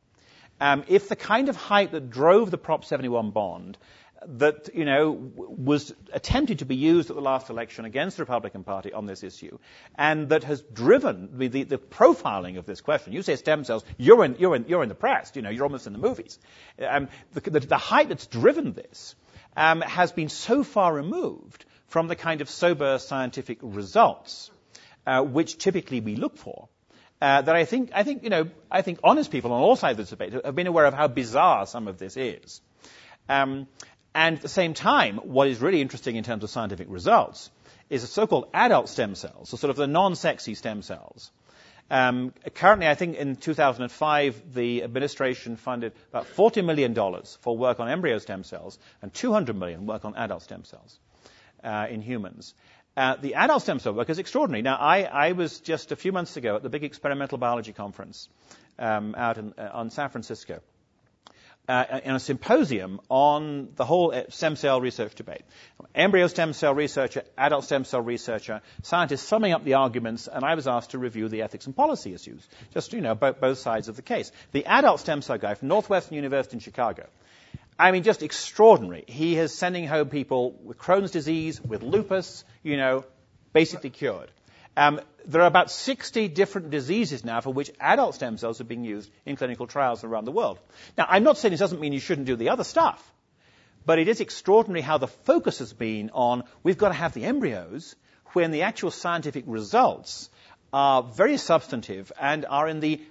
If the kind of hype that drove the Prop 71 bond that, was attempted to be used at the last election against the Republican Party on this issue, and that has driven the profiling of this question. You say stem cells, you're in the press, you're almost in the movies. The hype that's driven this has been so far removed from the kind of sober scientific results which typically we look for. That I think honest people on all sides of the debate have been aware of how bizarre some of this is. And at the same time, what is really interesting in terms of scientific results is the so-called adult stem cells, so sort of the non-sexy stem cells. Currently, I think in 2005, the administration funded about $40 million for work on embryo stem cells and $200 million work on adult stem cells in humans. The adult stem cell work is extraordinary. Now, I was just a few months ago at the big experimental biology conference out on San Francisco. In a symposium on the whole stem cell research debate. Embryo stem cell researcher, adult stem cell researcher, scientists summing up the arguments, and I was asked to review the ethics and policy issues. Just, both sides of the case. The adult stem cell guy from Northwestern University in Chicago, I mean, just extraordinary. He is sending home people with Crohn's disease, with lupus, basically cured. There are about 60 different diseases now for which adult stem cells are being used in clinical trials around the world. Now, I'm not saying this doesn't mean you shouldn't do the other stuff, but it is extraordinary how the focus has been on we've got to have the embryos when the actual scientific results are very substantive and are in the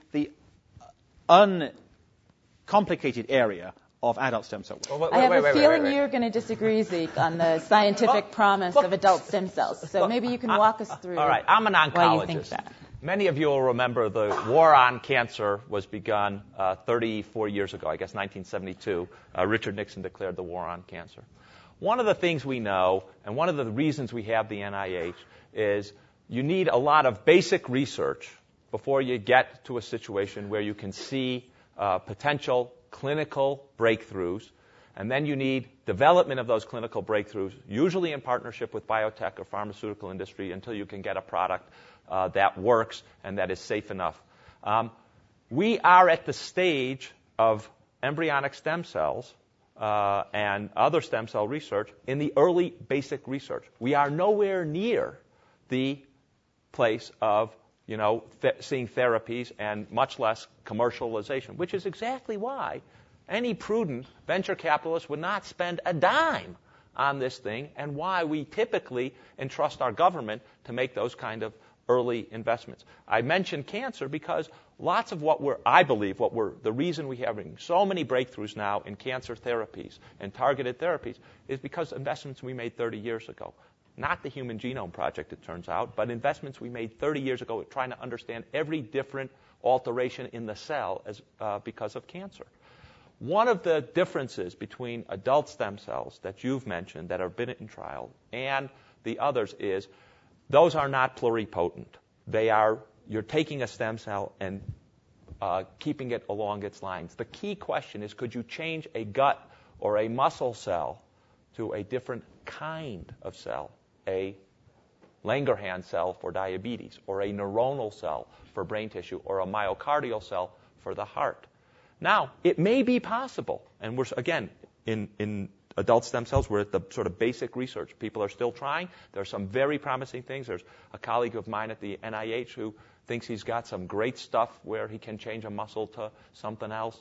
uncomplicated area of adult stem cell work. I have a feeling you're going to disagree, Zeke, on the scientific promise of adult stem cells. So maybe you can walk us through. All right, I'm an oncologist. Why you think that. Many of you will remember the war on cancer was begun 34 years ago, I guess 1972. Richard Nixon declared the war on cancer. One of the things we know, and one of the reasons we have the NIH, is you need a lot of basic research before you get to a situation where you can see potential clinical breakthroughs, and then you need development of those clinical breakthroughs, usually in partnership with biotech or pharmaceutical industry, until you can get a product that works and that is safe enough. We are at the stage of embryonic stem cells and other stem cell research in the early basic research. We are nowhere near the place of seeing therapies and much less commercialization, which is exactly why any prudent venture capitalist would not spend a dime on this thing, and why we typically entrust our government to make those kind of early investments. I mentioned cancer because lots of the reason we're having so many breakthroughs now in cancer therapies and targeted therapies is because investments we made 30 years ago. Not the Human Genome Project, it turns out, but investments we made 30 years ago trying to understand every different alteration in the cell because of cancer. One of the differences between adult stem cells that you've mentioned that have been in trial and the others is those are not pluripotent. You're taking a stem cell and keeping it along its lines. The key question is, could you change a gut or a muscle cell to a different kind of cell, a Langerhans cell for diabetes, or a neuronal cell for brain tissue, or a myocardial cell for the heart? Now, it may be possible, and we're, again, in adult stem cells, we're at the sort of basic research. People are still trying. There are some very promising things. There's a colleague of mine at the NIH who thinks he's got some great stuff where he can change a muscle to something else.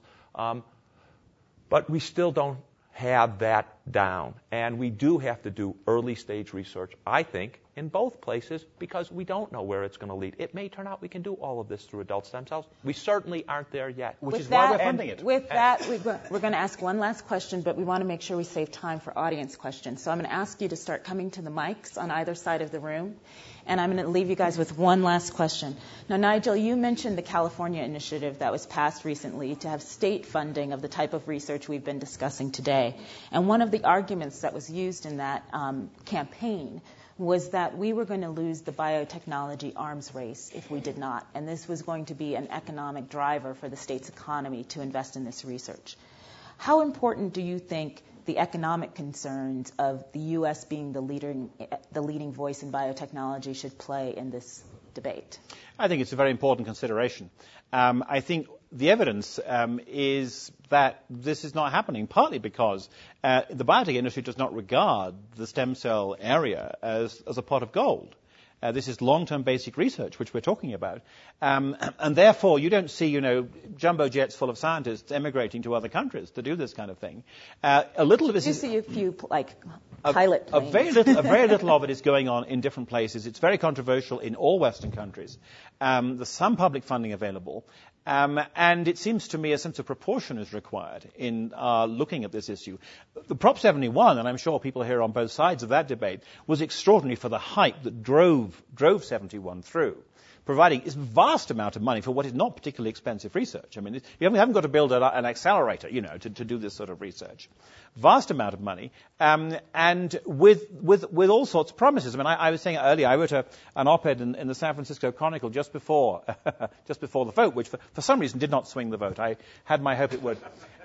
But we still don't have that down. And we do have to do early stage research, I think, in both places because we don't know where it's going to lead. It may turn out we can do all of this through adult stem cells. We certainly aren't there yet. Which is why we're funding it. With that, we're going to ask one last question, but we want to make sure we save time for audience questions. So I'm going to ask you to start coming to the mics on either side of the room. And I'm going to leave you guys with one last question. Now, Nigel, you mentioned the California initiative that was passed recently to have state funding of the type of research we've been discussing today. And one of the arguments that was used in that campaign was that we were going to lose the biotechnology arms race if we did not. And this was going to be an economic driver for the state's economy to invest in this research. How important do you think the economic concerns of the U.S. being the leading voice in biotechnology should play in this debate? I think it's a very important consideration. I think the evidence is that this is not happening, partly because the biotech industry does not regard the stem cell area as a pot of gold. This is long-term basic research, which we're talking about. And therefore, you don't see, jumbo jets full of scientists emigrating to other countries to do this kind of thing. A little of this is... You see a few, pilot planes. A very little of it is going on in different places. It's very controversial in all Western countries. There's some public funding available. And it seems to me a sense of proportion is required in looking at this issue. The Prop 71, and I'm sure people here on both sides of that debate, was extraordinary for the hype that drove 71 through, providing this vast amount of money for what is not particularly expensive research. I mean, we haven't got to build an accelerator, to do this sort of research. Vast amount of money, and with all sorts of promises. I mean, I was saying earlier, I wrote an op-ed in the San Francisco Chronicle just before the vote, which for some reason did not swing the vote. I had my hope it would.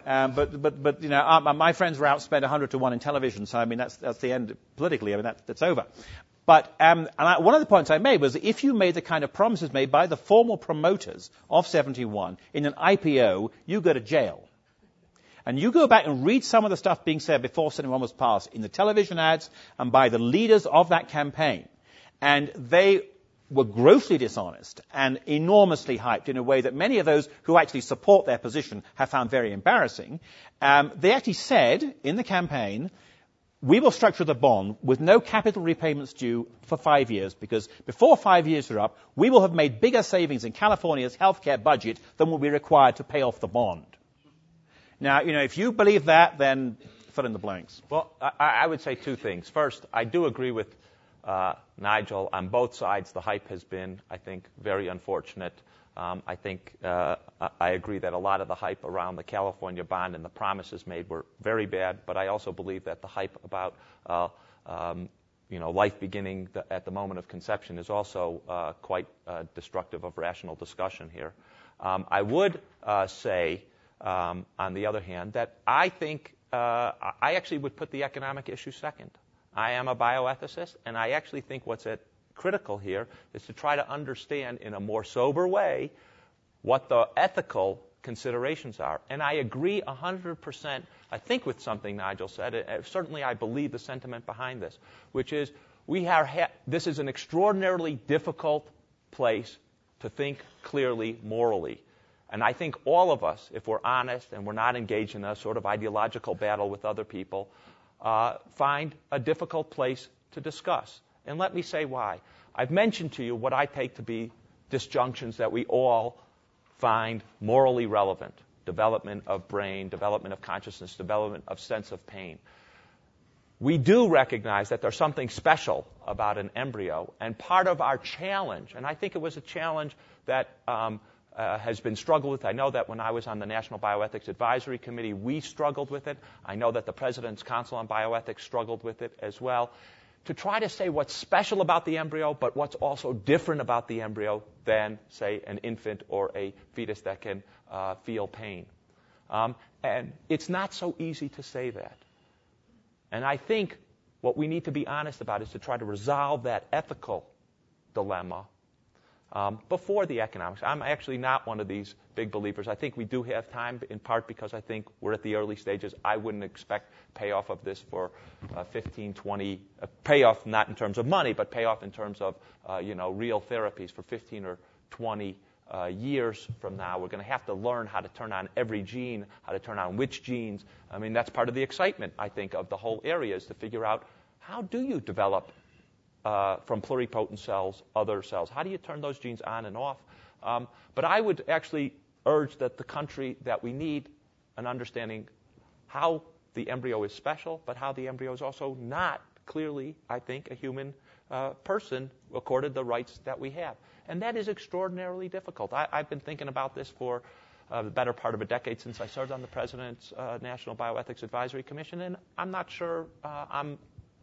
But my friends were outspent 100 to 1 in television, so I mean that's the end politically. I mean that's over. But one of the points I made was that if you made the kind of promises made by the formal promoters of 71 in an IPO, you go to jail. And you go back and read some of the stuff being said before 71 was passed in the television ads and by the leaders of that campaign. And they were grossly dishonest and enormously hyped in a way that many of those who actually support their position have found very embarrassing. They actually said in the campaign, we will structure the bond with no capital repayments due for 5 years, because before 5 years are up, we will have made bigger savings in California's healthcare budget than will be required to pay off the bond. Now, if you believe that, then fill in the blanks. Well, I would say two things. First, I do agree with Nigel on both sides. The hype has been, I think, very unfortunate. I think I agree that a lot of the hype around the California bond and the promises made were very bad, but I also believe that the hype about life beginning at the moment of conception is also quite destructive of rational discussion here. I would say, on the other hand, that I think I actually would put the economic issue second. I am a bioethicist, and I actually think what's critical here is to try to understand in a more sober way what the ethical considerations are. And I agree 100%, I think, with something Nigel said. Certainly I believe the sentiment behind this, which is this is an extraordinarily difficult place to think clearly morally. And I think all of us, if we're honest and we're not engaged in a sort of ideological battle with other people, find a difficult place to discuss. And let me say why. I've mentioned to you what I take to be disjunctions that we all find morally relevant. Development of brain, development of consciousness, development of sense of pain. We do recognize that there's something special about an embryo, and part of our challenge, and I think it was a challenge that has been struggled with. I know that when I was on the National Bioethics Advisory Committee, we struggled with it. I know that the President's Council on Bioethics struggled with it as well, to try to say what's special about the embryo, but what's also different about the embryo than, say, an infant or a fetus that can feel pain. And it's not so easy to say that. And I think what we need to be honest about is to try to resolve that ethical dilemma before the economics. I'm actually not one of these big believers. I think we do have time, in part because I think we're at the early stages. I wouldn't expect payoff of this for 15, 20, payoff not in terms of money, but payoff in terms of, real therapies for 15 or 20 years from now. We're going to have to learn how to turn on every gene, how to turn on which genes. I mean, that's part of the excitement, I think, of the whole area, is to figure out how do you develop from pluripotent cells, other cells. How do you turn those genes on and off? But I would actually urge that the country, that we need an understanding how the embryo is special, but how the embryo is also not clearly, I think, a human person accorded the rights that we have. And that is extraordinarily difficult. I've been thinking about this for the better part of a decade since I served on the President's National Bioethics Advisory Commission, and I'm not sure I'm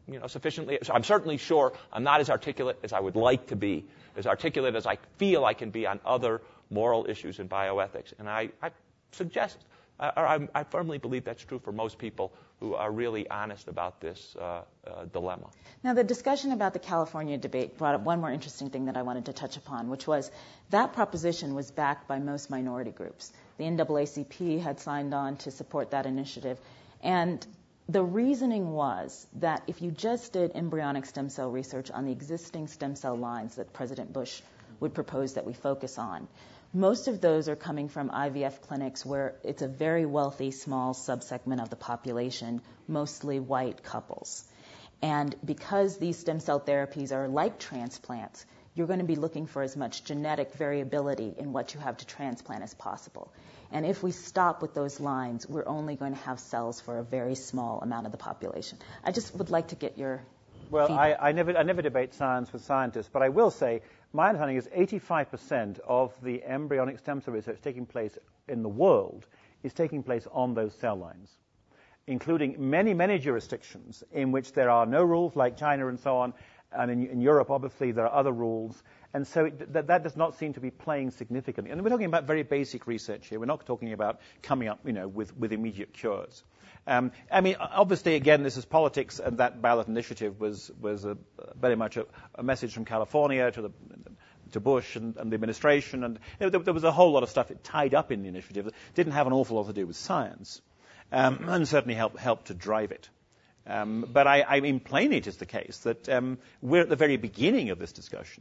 certainly sure I'm not as articulate as I would like to be, as articulate as I feel I can be on other moral issues in bioethics. And I suggest, or I firmly believe that's true for most people who are really honest about this dilemma. Now, the discussion about the California debate brought up one more interesting thing that I wanted to touch upon, which was that proposition was backed by most minority groups. The NAACP had signed on to support that initiative, and the reasoning was that if you just did embryonic stem cell research on the existing stem cell lines that President Bush would propose that we focus on, most of those are coming from IVF clinics where it's a very wealthy, small subsegment of the population, mostly white couples. And because these stem cell therapies are like transplants, you're going to be looking for as much genetic variability in what you have to transplant as possible. And if we stop with those lines, we're only going to have cells for a very small amount of the population. I just would like to get your feedback. I never debate science with scientists, but I will say my understanding is 85% of the embryonic stem cell research taking place in the world is taking place on those cell lines, including many, many jurisdictions in which there are no rules, like China and so on. And in Europe, obviously, there are other rules. And so that does not seem to be playing significantly. And we're talking about very basic research here. We're not talking about coming up, with immediate cures. Obviously, again, this is politics, and that ballot initiative was very much a message from California to Bush and the administration. And there was a whole lot of stuff tied up in the initiative that didn't have an awful lot to do with science, and certainly helped to drive it. But I mean, plainly it is the case that we're at the very beginning of this discussion.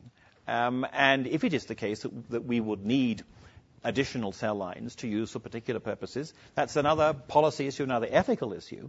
And if it is the case that we would need additional cell lines to use for particular purposes, that's another policy issue, another ethical issue.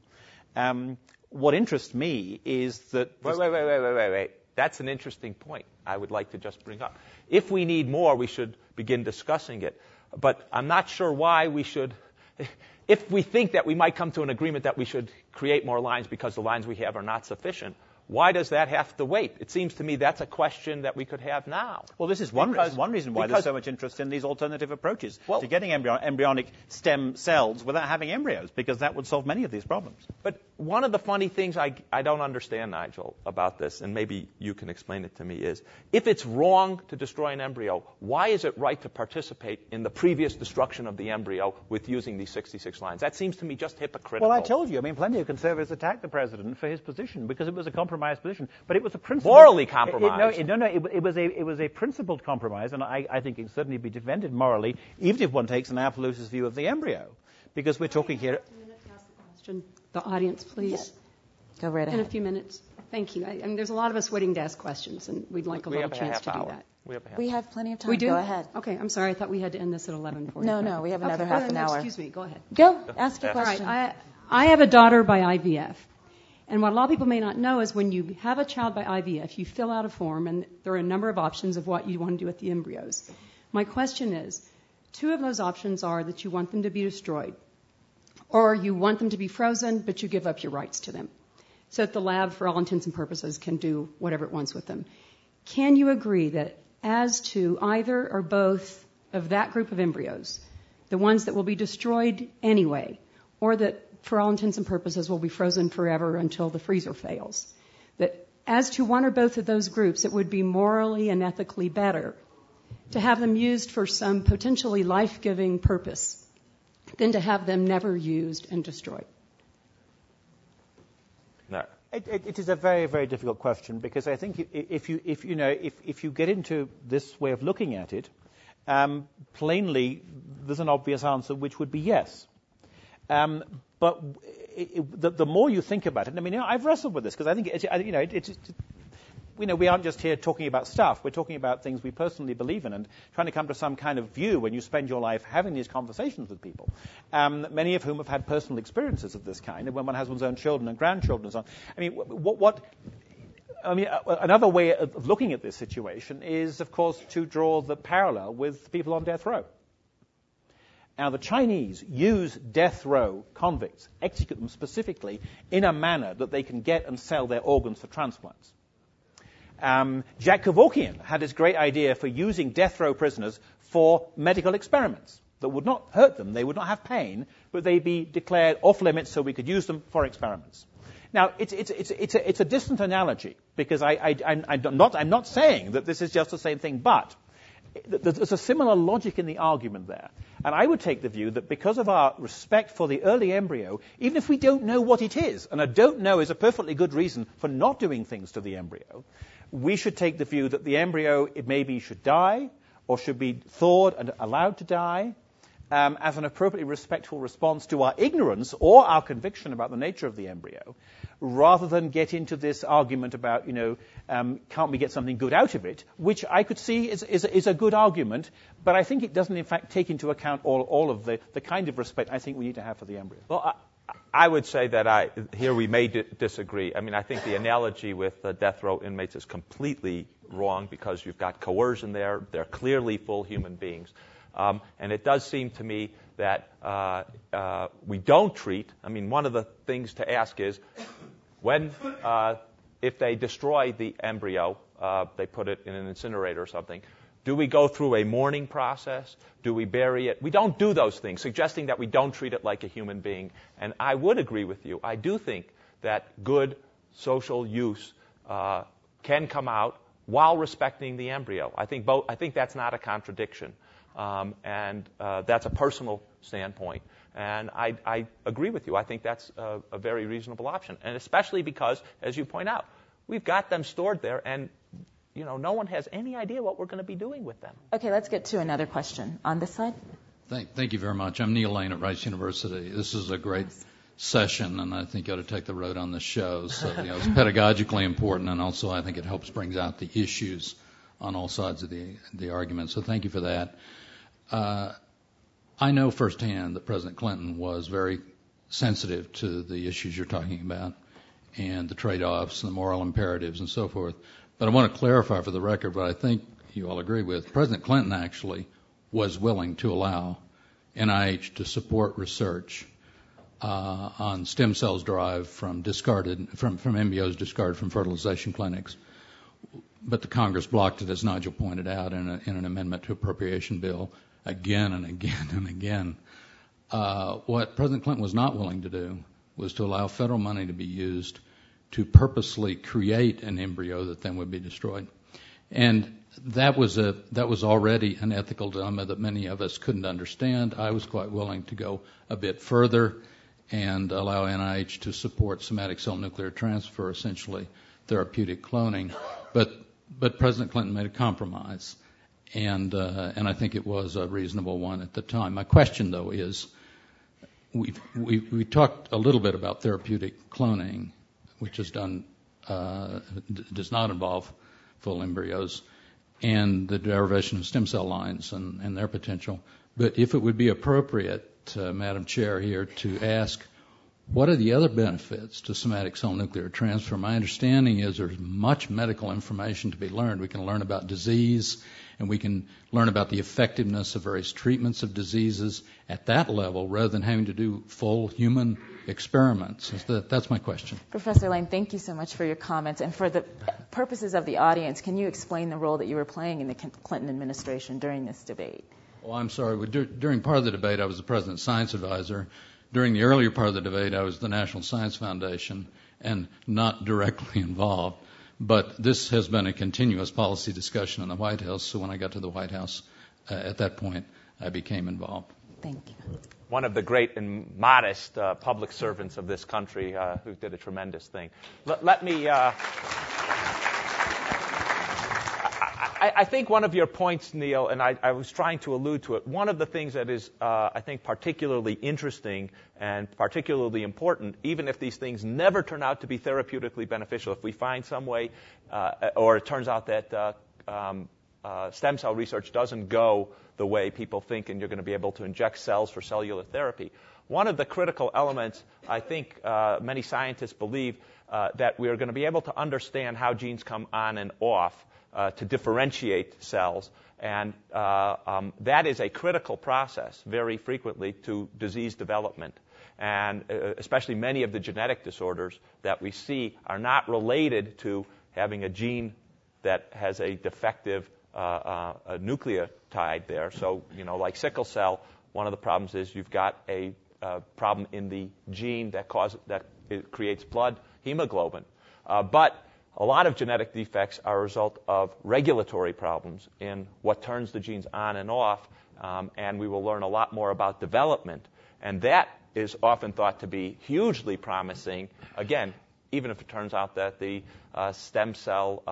What interests me is that... Wait. That's an interesting point I would like to just bring up. If we need more, we should begin discussing it. But I'm not sure why we should... If we think that we might come to an agreement that we should create more lines because the lines we have are not sufficient, why does that have to wait? It seems to me that's a question that we could have now. Well, this is one reason why there's so much interest in these alternative approaches to getting embryonic stem cells without having embryos, because that would solve many of these problems. But one of the funny things I don't understand, Nigel, about this, and maybe you can explain it to me, is if it's wrong to destroy an embryo, why is it right to participate in the previous destruction of the embryo with using these 66 lines? That seems to me just hypocritical. Well, I told you. Plenty of conservatives attacked the president for his position because it was a compromised position. But it was a principled... Morally compromised. It was a principled compromise, and I think it can certainly be defended morally, even if one takes an Appaloosas view of the embryo. Because we're talking here... The audience, please. Yes. Go right ahead. In a few minutes. Thank you. There's a lot of us waiting to ask questions, and we'd like a little chance to do that. We have plenty of time. We do? Go ahead. Okay, I'm sorry. I thought we had to end this at 11:45. No, we have another half an hour. Excuse me. Go ahead. Go. Ask your question. All right. I have a daughter by IVF, And what a lot of people may not know is when you have a child by IVF, you fill out a form, and there are a number of options of what you want to do with the embryos. My question is, 2 of those options are that you want them to be destroyed, or you want them to be frozen, but you give up your rights to them, so that the lab, for all intents and purposes, can do whatever it wants with them. Can you agree that as to either or both of that group of embryos, the ones that will be destroyed anyway, or that, for all intents and purposes, will be frozen forever until the freezer fails, that as to one or both of those groups, it would be morally and ethically better to have them used for some potentially life-giving purpose than to have them never used and destroyed? No. It is a very, very difficult question, because I think if you get into this way of looking at it, plainly there's an obvious answer, which would be yes. But the more you think about it, I mean, I've wrestled with this, because I think we aren't just here talking about stuff. We're talking about things we personally believe in and trying to come to some kind of view when you spend your life having these conversations with people, many of whom have had personal experiences of this kind, and when one has one's own children and grandchildren and so on. I mean, another way of looking at this situation is, of course, to draw the parallel with people on death row. Now, the Chinese use death row convicts, execute them specifically in a manner that they can get and sell their organs for transplants. Jack Kevorkian had this great idea for using death row prisoners for medical experiments that would not hurt them, they would not have pain, but they'd be declared off limits so we could use them for experiments. Now, it's a distant analogy, because I'm not saying that this is just the same thing, but there's a similar logic in the argument there. And I would take the view that because of our respect for the early embryo, even if we don't know what it is, and a don't know is a perfectly good reason for not doing things to the embryo, we should take the view that the embryo, it maybe should die, or should be thawed and allowed to die, as an appropriately respectful response to our ignorance or our conviction about the nature of the embryo, rather than get into this argument about, can't we get something good out of it, which I could see is a good argument, but I think it doesn't, in fact, take into account all of the kind of respect I think we need to have for the embryo. Well, I would say that here we may disagree. I mean, I think the analogy with death row inmates is completely wrong, because you've got coercion there. They're clearly full human beings. And it does seem to me that we don't treat, I mean, one of the things to ask is, if they destroy the embryo, they put it in an incinerator or something, do we go through a mourning process? Do we bury it? We don't do those things, suggesting that we don't treat it like a human being. And I would agree with you. I do think that good social use can come out while respecting the embryo. I think that's not a contradiction. And that's a personal standpoint. And I agree with you. I think that's a very reasonable option. And especially because, as you point out, we've got them stored there, and no one has any idea what we're going to be doing with them. Okay, let's get to another question. On this side? Thank you very much. I'm Neil Lane at Rice University. This is a great session, and I think you ought to take the road on the show. So, it's pedagogically important, and also I think it helps brings out the issues on all sides of the argument. So thank you for that. I know firsthand that President Clinton was very sensitive to the issues you're talking about and the trade-offs and the moral imperatives and so forth. But I want to clarify for the record what I think you all agree with. President Clinton actually was willing to allow NIH to support research on stem cells derived from embryos discarded from fertilization clinics. But the Congress blocked it, as Nigel pointed out, in an amendment to appropriation bill again and again and again. What President Clinton was not willing to do was to allow federal money to be used to purposely create an embryo that then would be destroyed. And that was already an ethical dilemma that many of us couldn't understand. I was quite willing to go a bit further and allow NIH to support somatic cell nuclear transfer, essentially therapeutic cloning. But President Clinton made a compromise, and I think it was a reasonable one at the time. My question, though, is we talked a little bit about therapeutic cloning, which is done does not involve full embryos, and the derivation of stem cell lines and their potential. But if it would be appropriate, Madam Chair, here to ask what are the other benefits to somatic cell nuclear transfer? My understanding is there's much medical information to be learned. We can learn about disease, and we can learn about the effectiveness of various treatments of diseases at that level rather than having to do full human experiments. That's my question. Professor Lane, thank you so much for your comments. And for the purposes of the audience, can you explain the role that you were playing in the Clinton administration during this debate? Oh, I'm sorry. During part of the debate, I was the president's science advisor. During the earlier part of the debate, I was the National Science Foundation and not directly involved. But this has been a continuous policy discussion in the White House, so when I got to the White House at that point, I became involved. Thank you. One of the great and modest public servants of this country who did a tremendous thing. Let me... I think one of your points, Neil, and I was trying to allude to it, one of the things that is, I think, particularly interesting and particularly important, even if these things never turn out to be therapeutically beneficial, if we find some way, or it turns out that stem cell research doesn't go the way people think and you're going to be able to inject cells for cellular therapy, one of the critical elements, I think many scientists believe, that we are going to be able to understand how genes come on and off to differentiate cells, and that is a critical process very frequently to disease development. And especially many of the genetic disorders that we see are not related to having a gene that has a defective a nucleotide there. So, like sickle cell, one of the problems is you've got a problem in the gene that creates blood hemoglobin. But a lot of genetic defects are a result of regulatory problems in what turns the genes on and off, and we will learn a lot more about development. And that is often thought to be hugely promising, again, even if it turns out that the stem cell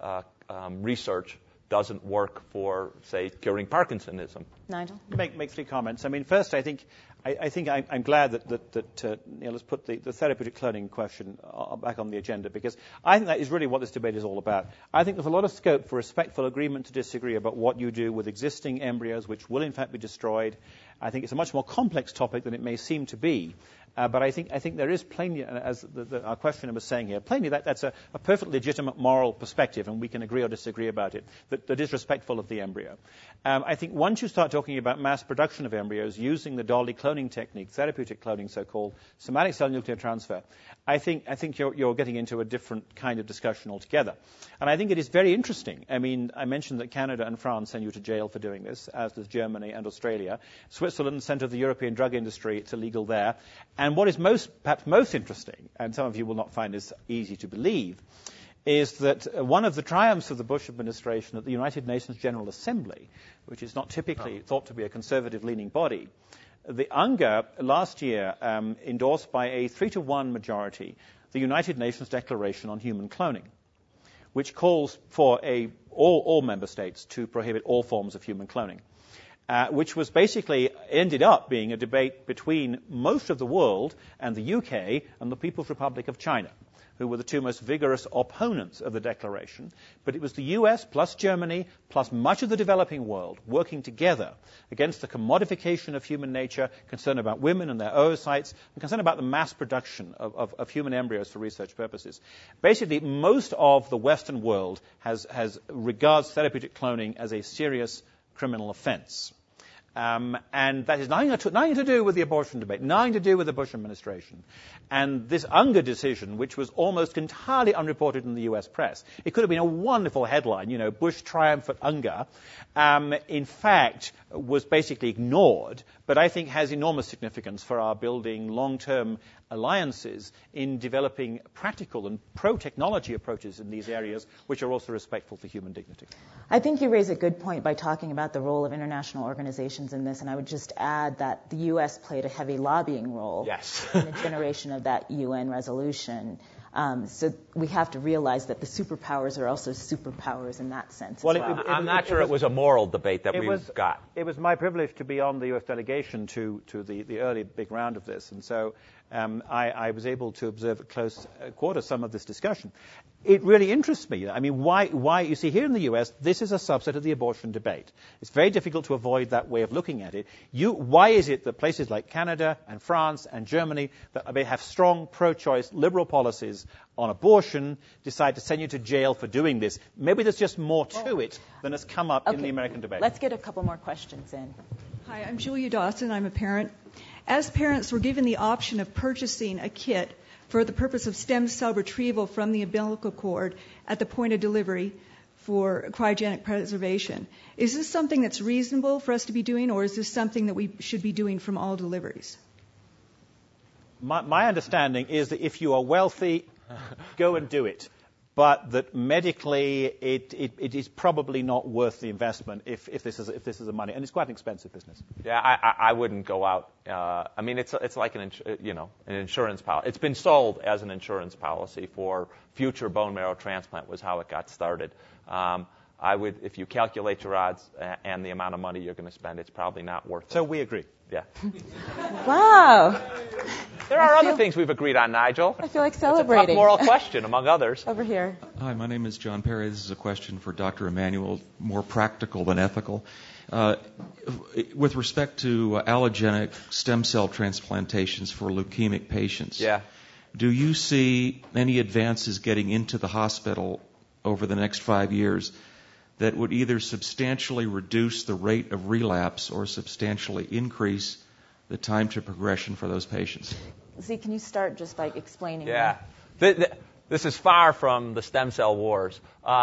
research doesn't work for, say, curing Parkinsonism. Nigel? Make 3 comments. I mean, first, I think I'm glad that Neil has put the therapeutic cloning question back on the agenda, because I think that is really what this debate is all about. I think there's a lot of scope for respectful agreement to disagree about what you do with existing embryos, which will in fact be destroyed. I think it's a much more complex topic than it may seem to be. But I think there is plainly, as our questioner was saying here, plainly that's a perfectly legitimate moral perspective, and we can agree or disagree about it, that is respectful of the embryo. I think once you start talking about mass production of embryos using the Dolly cloning technique, therapeutic cloning, so-called somatic cell nuclear transfer, I think you're getting into a different kind of discussion altogether. And I think it is very interesting. I mean, I mentioned that Canada and France send you to jail for doing this, as does Germany and Australia. Switzerland, centre of the European drug industry, it's illegal there. And what is perhaps most interesting, and some of you will not find this easy to believe, is that one of the triumphs of the Bush administration at the United Nations General Assembly, which is not typically thought to be a conservative-leaning body, the UNGA last year endorsed by a 3-to-1 majority the United Nations Declaration on Human Cloning, which calls for all member states to prohibit all forms of human cloning. Which was basically ended up being a debate between most of the world and the UK and the People's Republic of China, who were the 2 most vigorous opponents of the declaration. But it was the US plus Germany plus much of the developing world working together against the commodification of human nature, concern about women and their oocytes, and concern about the mass production of human embryos for research purposes. Basically, most of the Western world regards therapeutic cloning as a serious criminal offense. And that has nothing to do with the abortion debate, nothing to do with the Bush administration. And this UNGA decision, which was almost entirely unreported in the US press, it could have been a wonderful headline, Bush triumph at UNGA, in fact was basically ignored, but I think has enormous significance for our building long-term alliances in developing practical and pro-technology approaches in these areas, which are also respectful for human dignity. I think you raise a good point by talking about the role of international organizations in this, and I would just add that the U.S. played a heavy lobbying role in the generation of that UN resolution. So we have to realize that the superpowers are also superpowers in that sense. Well, I'm not sure it was a moral debate that we've got. It was my privilege to be on the U.S. delegation to the early big round of this, and so I was able to observe at close quarters some of this discussion. It really interests me. I mean, why? You see, here in the U.S., this is a subset of the abortion debate. It's very difficult to avoid that way of looking at it. Why is it that places like Canada and France and Germany that may have strong pro-choice liberal policies on abortion decide to send you to jail for doing this? Maybe there's just more to it than has come up in the American debate. Let's get a couple more questions in. Hi, I'm Julia Dawson. I'm a parent. As parents, we're given the option of purchasing a kit for the purpose of stem cell retrieval from the umbilical cord at the point of delivery for cryogenic preservation. Is this something that's reasonable for us to be doing, or is this something that we should be doing from all deliveries? My understanding is that if you are wealthy, go and do it. But that medically, it is probably not worth the investment if this is a money, and it's quite an expensive business. Yeah, I wouldn't go out. I mean, it's like an insurance policy. It's been sold as an insurance policy for future bone marrow transplant was how it got started. I would, if you calculate your odds and the amount of money you're going to spend, it's probably not worth it. So we agree. Yeah. Wow. There are other things we've agreed on, Nigel. I feel like celebrating. It's a tough moral question, among others. Over here. Hi, my name is John Perry. This is a question for Dr. Emanuel, more practical than ethical. With respect to allogenic stem cell transplantations for leukemic patients, do you see any advances getting into the hospital over the next 5 years that would either substantially reduce the rate of relapse or substantially increase the time to progression for those patients? Zeke, can you start just by explaining? Yeah. This is far from the stem cell wars.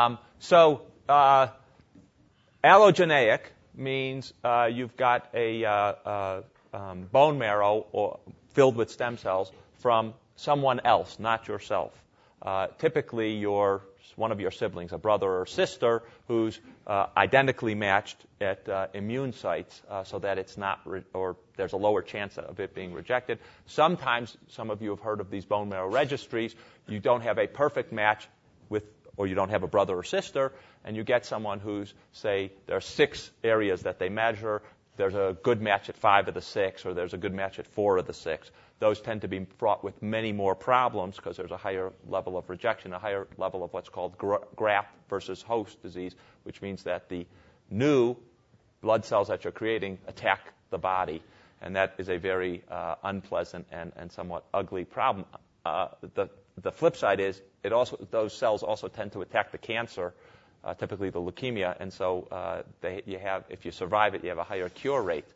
Allogeneic means you've got a bone marrow filled with stem cells from someone else, not yourself. Typically, one of your siblings, a brother or sister, who's identically matched at immune sites so that it's not, or there's a lower chance of it being rejected. Sometimes, some of you have heard of these bone marrow registries, you don't have a perfect match or you don't have a brother or sister, and you get someone who's, say, there are 6 areas that they measure, there's a good match at 5 of the 6, or there's a good match at 4 of the 6. Those tend to be fraught with many more problems because there's a higher level of rejection, a higher level of what's called graft versus host disease, which means that the new blood cells that you're creating attack the body, and that is a very unpleasant and somewhat ugly problem. The flip side is those cells also tend to attack the cancer, typically the leukemia, and so if you survive it, you have a higher cure rate.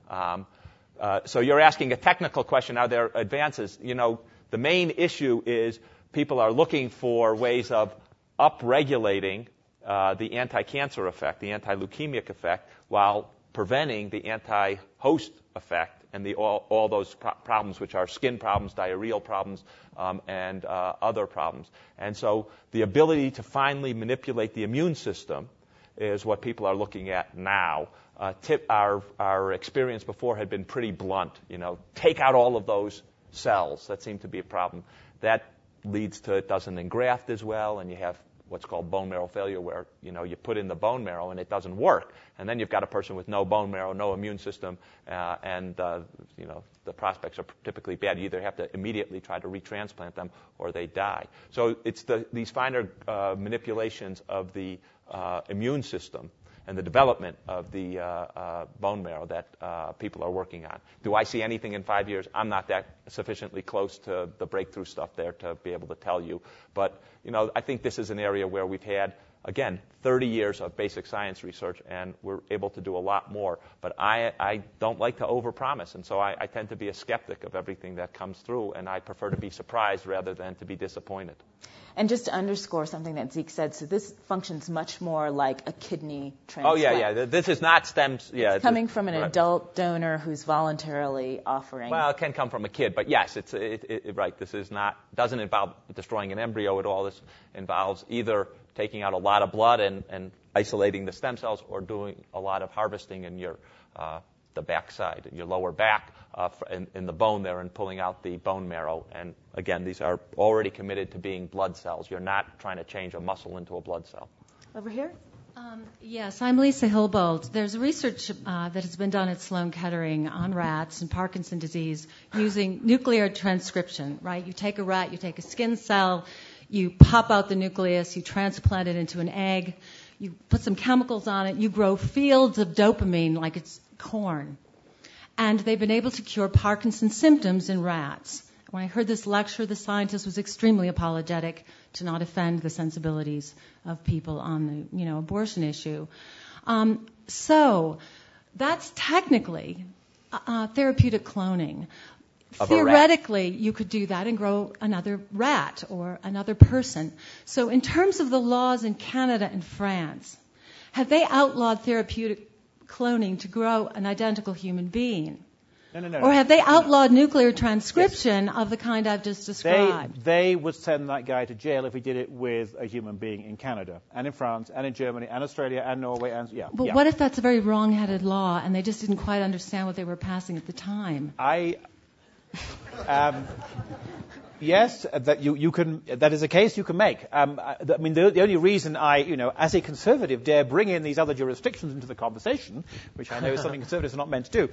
So you're asking a technical question. Are there advances? The main issue is people are looking for ways of upregulating the anti-cancer effect, the anti-leukemic effect, while preventing the anti-host effect and all those problems, which are skin problems, diarrheal problems, and other problems. And so the ability to finally manipulate the immune system is what people are looking at now. Our experience before had been pretty blunt. Take out all of those cells. That seemed to be a problem. That leads to it doesn't engraft as well, and you have what's called bone marrow failure, where you put in the bone marrow and it doesn't work, and then you've got a person with no bone marrow, no immune system, and the prospects are typically bad. You either have to immediately try to retransplant them or they die. So it's these finer manipulations of the immune system and the development of the bone marrow that people are working on. Do I see anything in 5 years? I'm not that sufficiently close to the breakthrough stuff there to be able to tell you. But, I think this is an area where we've had, again, 30 years of basic science research, and we're able to do a lot more. But I don't like to overpromise, and so I tend to be a skeptic of everything that comes through, and I prefer to be surprised rather than to be disappointed. And just to underscore something that Zeke said, so this functions much more like a kidney transplant. Oh, yeah. This is not stems. Yeah, it's coming from an adult donor who's voluntarily offering. Well, it can come from a kid, but yes, it's right. This doesn't involve destroying an embryo at all. This involves either taking out a lot of blood and isolating the stem cells, or doing a lot of harvesting in your the backside, your lower back, in the bone there, and pulling out the bone marrow. And again, these are already committed to being blood cells. You're not trying to change a muscle into a blood cell. Over here. Yes, I'm Lisa Hilbold. There's research that has been done at Sloan Kettering on rats and Parkinson's disease using nuclear transcription, right? You take a rat, you take a skin cell, you pop out the nucleus, you transplant it into an egg, you put some chemicals on it, you grow fields of dopamine like it's corn. And they've been able to cure Parkinson's symptoms in rats. When I heard this lecture, the scientist was extremely apologetic to not offend the sensibilities of people on the, abortion issue. So that's technically therapeutic cloning. Theoretically, you could do that and grow another rat or another person. So in terms of the laws in Canada and France, have they outlawed therapeutic cloning to grow an identical human being? No. Or have they outlawed nuclear transcription of the kind I've just described? They would send that guy to jail if he did it with a human being in Canada and in France and in Germany and Australia and Norway and But what if that's a very wrong-headed law and they just didn't quite understand what they were passing at the time? Yes, that you can. That is a case you can make. The only reason I, as a conservative, dare bring in these other jurisdictions into the conversation, which I know is something conservatives are not meant to do,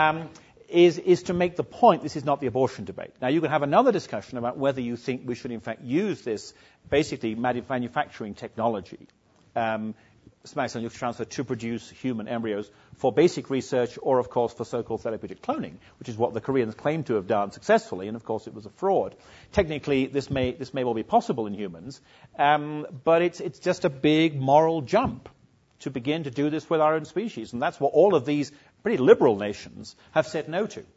is to make the point this is not the abortion debate. Now, you can have another discussion about whether you think we should, in fact, use this basically manufacturing technology, somatic cell nuclear transfer, to produce human embryos for basic research or, of course, for so-called therapeutic cloning, which is what the Koreans claim to have done successfully, and, of course, it was a fraud. Technically, this may well be possible in humans, but it's just a big moral jump to begin to do this with our own species, and that's what all of these pretty liberal nations have said no to.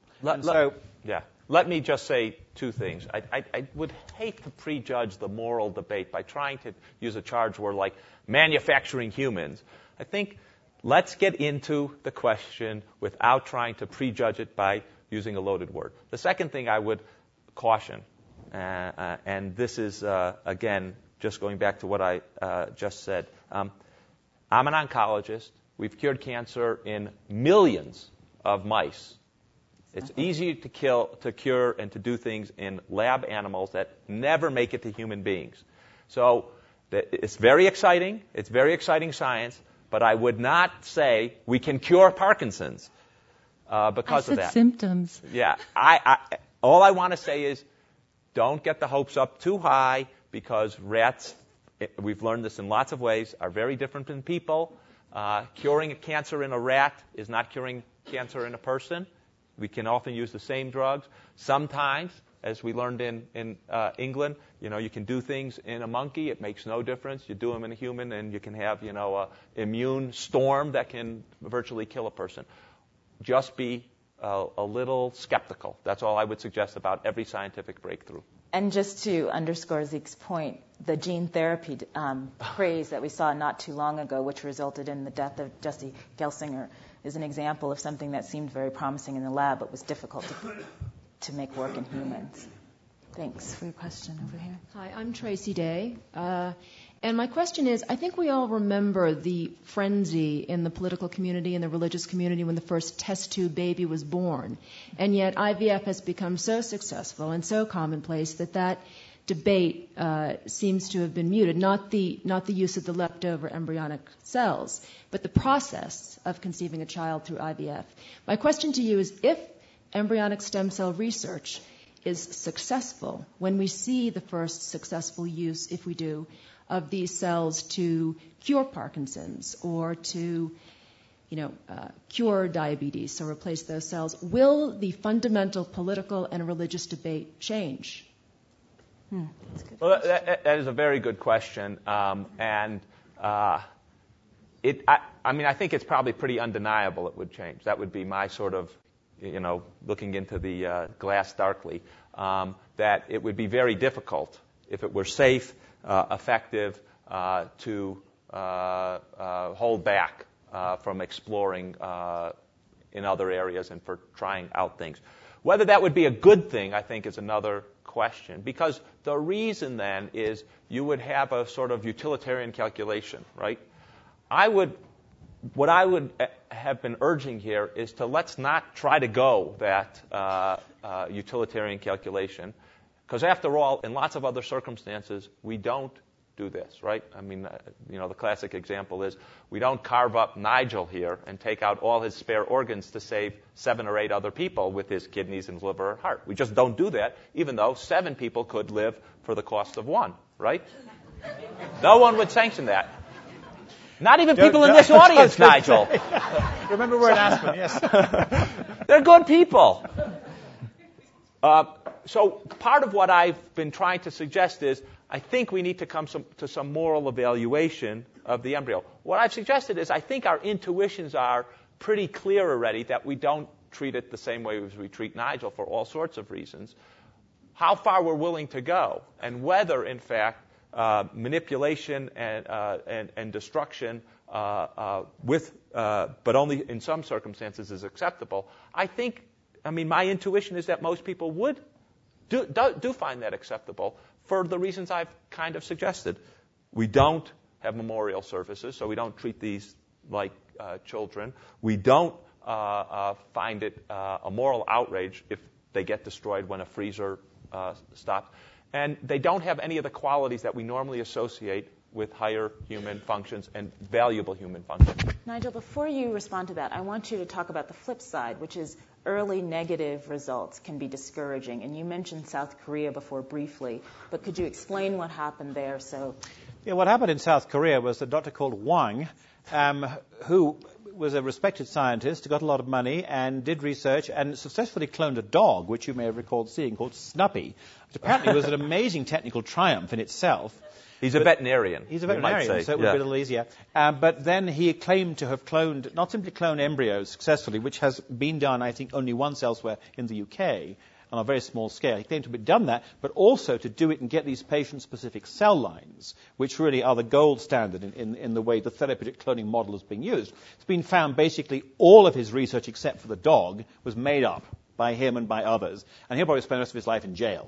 Let me just say two things. I would hate to prejudge the moral debate by trying to use a charge word like manufacturing humans. I think let's get into the question without trying to prejudge it by using a loaded word. The second thing I would caution, and this is, again, just going back to what I just said. I'm an oncologist. We've cured cancer in millions of mice. It's easy to cure, and to do things in lab animals that never make it to human beings. So it's very exciting. It's very exciting science. But I would not say we can cure Parkinson's because of that. Symptoms. Yeah. All I want to say is don't get the hopes up too high, because rats, we've learned this in lots of ways, are very different than people. Curing a cancer in a rat is not curing cancer in a person. We can often use the same drugs. Sometimes, as we learned in England, you can do things in a monkey. It makes no difference. You do them in a human, and you can have, a immune storm that can virtually kill a person. Just be a little skeptical. That's all I would suggest about every scientific breakthrough. And just to underscore Zeke's point, the gene therapy craze that we saw not too long ago, which resulted in the death of Jesse Gelsinger, is an example of something that seemed very promising in the lab but was difficult to make work in humans. Thanks for your question over here. Hi, I'm Tracy Day. And my question is, I think we all remember the frenzy in the political community and the religious community when the first test tube baby was born. And yet IVF has become so successful and so commonplace that debate seems to have been muted. Not the use of the leftover embryonic cells, but the process of conceiving a child through IVF. My question to you is, if embryonic stem cell research is successful, when we see the first successful use, if we do, of these cells to cure Parkinson's or to, cure diabetes, so replace those cells, will the fundamental political and religious debate change? Well, that is a very good question, I think it's probably pretty undeniable it would change. That would be my sort of, looking into the glass darkly, that it would be very difficult, if it were safe, effective, to hold back from exploring in other areas and for trying out things. Whether that would be a good thing, I think, is another question, because the reason then is you would have a sort of utilitarian calculation, right? What I would have been urging here is let's not try to go that utilitarian calculation, because after all, in lots of other circumstances, we don't do this, right? I mean, the classic example is we don't carve up Nigel here and take out all his spare organs to save 7 or 8 other people with his kidneys and liver or heart. We just don't do that, even though 7 people could live for the cost of 1, right? No one would sanction that. Not even people in this audience, Nigel. Remember, we're in Aspen, yes. They're good people. So part of what I've been trying to suggest is I think we need to come to some moral evaluation of the embryo. What I've suggested is I think our intuitions are pretty clear already that we don't treat it the same way as we treat Nigel for all sorts of reasons. How far we're willing to go, and whether, in fact, manipulation and destruction but only in some circumstances is acceptable. My intuition is that most people would do find that acceptable for the reasons I've kind of suggested. We don't have memorial services, so we don't treat these like children. We don't find it a moral outrage if they get destroyed when a freezer stops. And they don't have any of the qualities that we normally associate with higher human functions and valuable human functions. Nigel, before you respond to that, I want you to talk about the flip side, which is early negative results can be discouraging. And you mentioned South Korea before briefly, but could you explain what happened there? Yeah, what happened in South Korea was a doctor called Wang, who was a respected scientist, got a lot of money, and did research, and successfully cloned a dog, which you may have recalled seeing, called Snuppy, which apparently was an amazing technical triumph in itself. He's a veterinarian. He's a veterinarian, so it would be a little easier. But then he claimed to have not simply cloned embryos successfully, which has been done, I think, only once elsewhere in the UK, on a very small scale. He claimed to have done that, but also to do it and get these patient-specific cell lines, which really are the gold standard in the way the therapeutic cloning model is being used. It's been found basically all of his research, except for the dog, was made up by him and by others, and he'll probably spend the rest of his life in jail.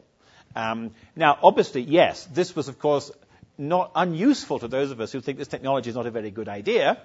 Now, obviously, yes, this was, of course, not unuseful to those of us who think this technology is not a very good idea,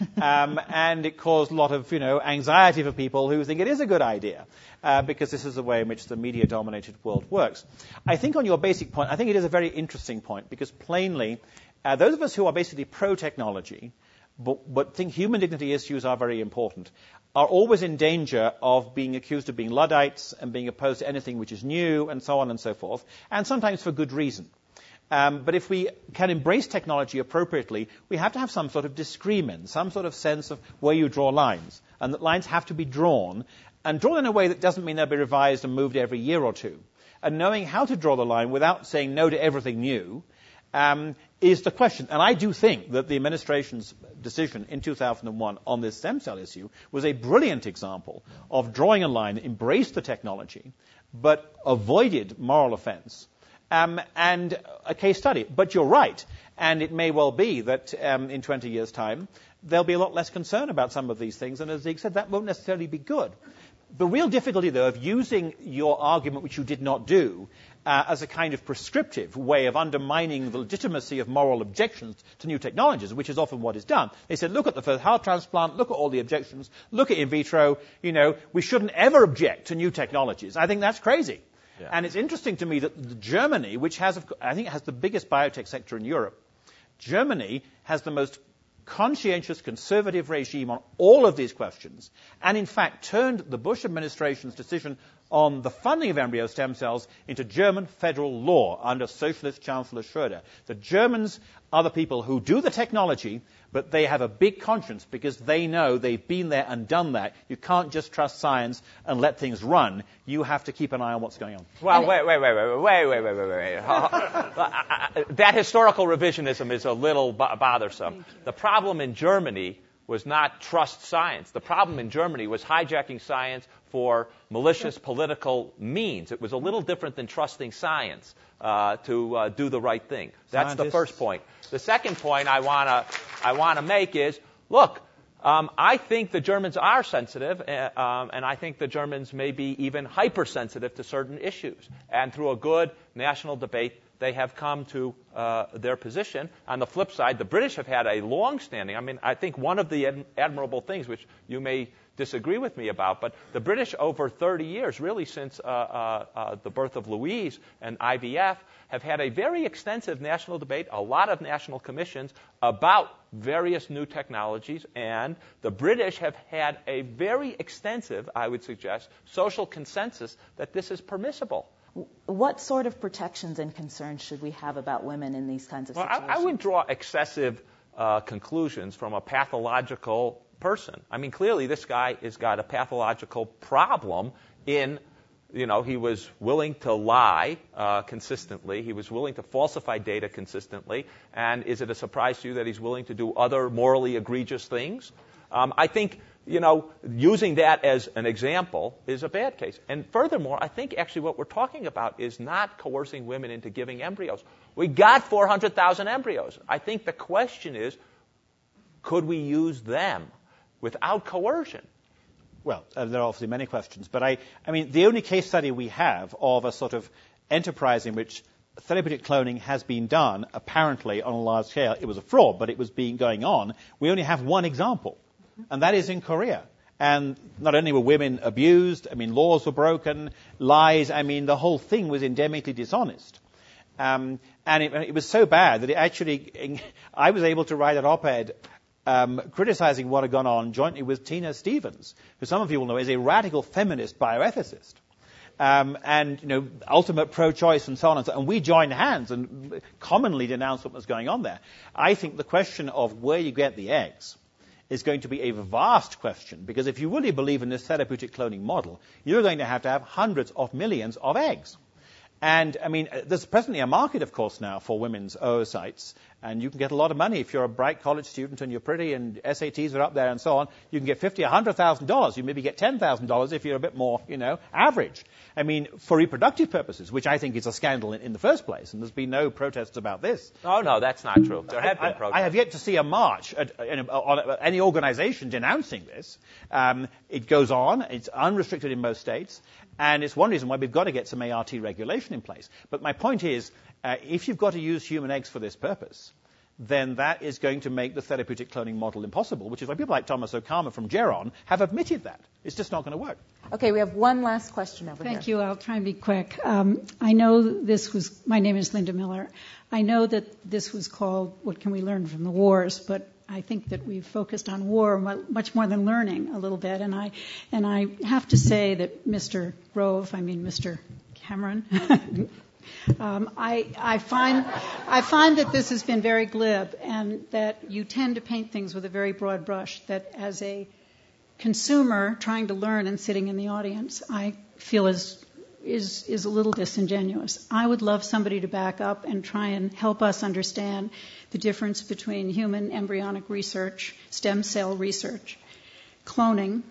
and it caused a lot of, anxiety for people who think it is a good idea, because this is the way in which the media-dominated world works. I think on your basic point, I think it is a very interesting point, because plainly, those of us who are basically pro-technology, but think human dignity issues are very important, are always in danger of being accused of being Luddites and being opposed to anything which is new, and so on and so forth, and sometimes for good reason. But if we can embrace technology appropriately, we have to have some sort of discrimen, some sort of sense of where you draw lines. And that lines have to be drawn, and drawn in a way that doesn't mean they'll be revised and moved every year or two. And knowing how to draw the line without saying no to everything new is the question. And I do think that the administration's decision in 2001 on this stem cell issue was a brilliant example of drawing a line, embraced the technology, but avoided moral offense. And a case study. But you're right, and it may well be that in 20 years' time, there'll be a lot less concern about some of these things, and as Zeke said, that won't necessarily be good. The real difficulty, though, of using your argument, which you did not do, as a kind of prescriptive way of undermining the legitimacy of moral objections to new technologies, which is often what is done. They said, look at the first heart transplant, look at all the objections, look at in vitro, we shouldn't ever object to new technologies. I think that's crazy. Yeah. And it's interesting to me that Germany, which has the biggest biotech sector in Europe, Germany has the most conscientious conservative regime on all of these questions, and in fact turned the Bush administration's decision on the funding of embryo stem cells into German federal law under Socialist Chancellor Schröder. The Germans are the people who do the technology, but they have a big conscience because they know they've been there and done that. You can't just trust science and let things run. You have to keep an eye on what's going on. Well, wait. That historical revisionism is a little bothersome. The problem in Germany was not trust science. The problem in Germany was hijacking science for malicious political means. It was a little different than trusting science to do the right thing. That's the first point. The second point I want to make is, look, I think the Germans are sensitive, and I think the Germans may be even hypersensitive to certain issues. And through a good national debate, they have come to their position. On the flip side, the British have had a long-standing, I think one of the admirable things, which you may disagree with me about, but the British over 30 years, really since the birth of Louise and IVF, have had a very extensive national debate, a lot of national commissions about various new technologies, and the British have had a very extensive, I would suggest, social consensus that this is permissible. What sort of protections and concerns should we have about women in these kinds of situations? I wouldn't draw excessive conclusions from a pathological person. Clearly this guy has got a pathological problem in, he was willing to lie consistently. He was willing to falsify data consistently. And is it a surprise to you that he's willing to do other morally egregious things? I think, using that as an example is a bad case. And furthermore, I think actually what we're talking about is not coercing women into giving embryos. We got 400,000 embryos. I think the question is, could we use them without coercion? Well, there are obviously many questions, but the only case study we have of a sort of enterprise in which therapeutic cloning has been done, apparently on a large scale, it was a fraud, but it was going on. We only have one example, and that is in Korea. And not only were women abused, laws were broken, lies, the whole thing was endemically dishonest. And it was so bad that it actually, I was able to write an op-ed criticizing what had gone on jointly with Tina Stevens, who some of you will know is a radical feminist bioethicist. Ultimate pro-choice and so on. And we joined hands and commonly denounced what was going on there. I think the question of where you get the eggs is going to be a vast question, because if you really believe in this therapeutic cloning model, you're going to have hundreds of millions of eggs. And, there's presently a market, of course, now for women's oocytes, and you can get a lot of money if you're a bright college student and you're pretty and SATs are up there and so on. You can get $50,000, $100,000. You maybe get $10,000 if you're a bit more, average. For reproductive purposes, which I think is a scandal in the first place, and there's been no protests about this. Oh, no, that's not true. There have been protests. I have yet to see a march on any organization denouncing this. It goes on. It's unrestricted in most states. And it's one reason why we've got to get some ART regulation in place. But my point is, if you've got to use human eggs for this purpose, then that is going to make the therapeutic cloning model impossible, which is why people like Thomas Okama from Geron have admitted that. It's just not going to work. Okay, we have one last question over here. Thank you. I'll try and be quick. I know my name is Linda Miller. I know that this was called What Can We Learn from the Wars, but I think that we've focused on war much more than learning a little bit. And I have to say that Mr. Cameron, I find that this has been very glib, and that you tend to paint things with a very broad brush, that as a consumer trying to learn and sitting in the audience, I feel is a little disingenuous. I would love somebody to back up and try and help us understand the difference between human embryonic research, stem cell research, cloning,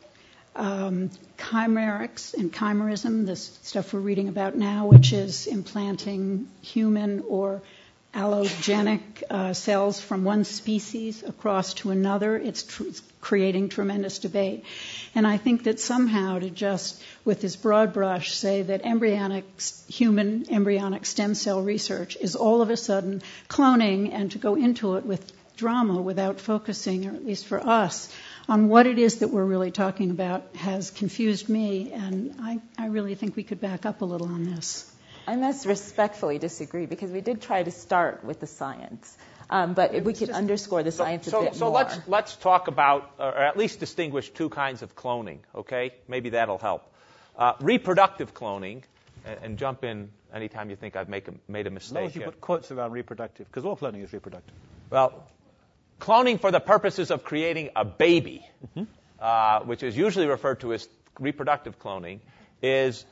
chimerics and chimerism, this stuff we're reading about now, which is implanting human or allogenic cells from one species across to another. It's creating tremendous debate. And I think that somehow to just, with this broad brush, say that human embryonic stem cell research is all of a sudden cloning, and to go into it with drama without focusing, or at least for us, on what it is that we're really talking about has confused me, and I really think we could back up a little on this. I must respectfully disagree, because we did try to start with the science. But if we could underscore the science a bit more. So let's talk about, or at least distinguish two kinds of cloning, okay? Maybe that'll help. Reproductive cloning, and jump in anytime you think I've made a mistake. As long as you put quotes around reproductive, because all cloning is reproductive. Well, cloning for the purposes of creating a baby, which is usually referred to as reproductive cloning, is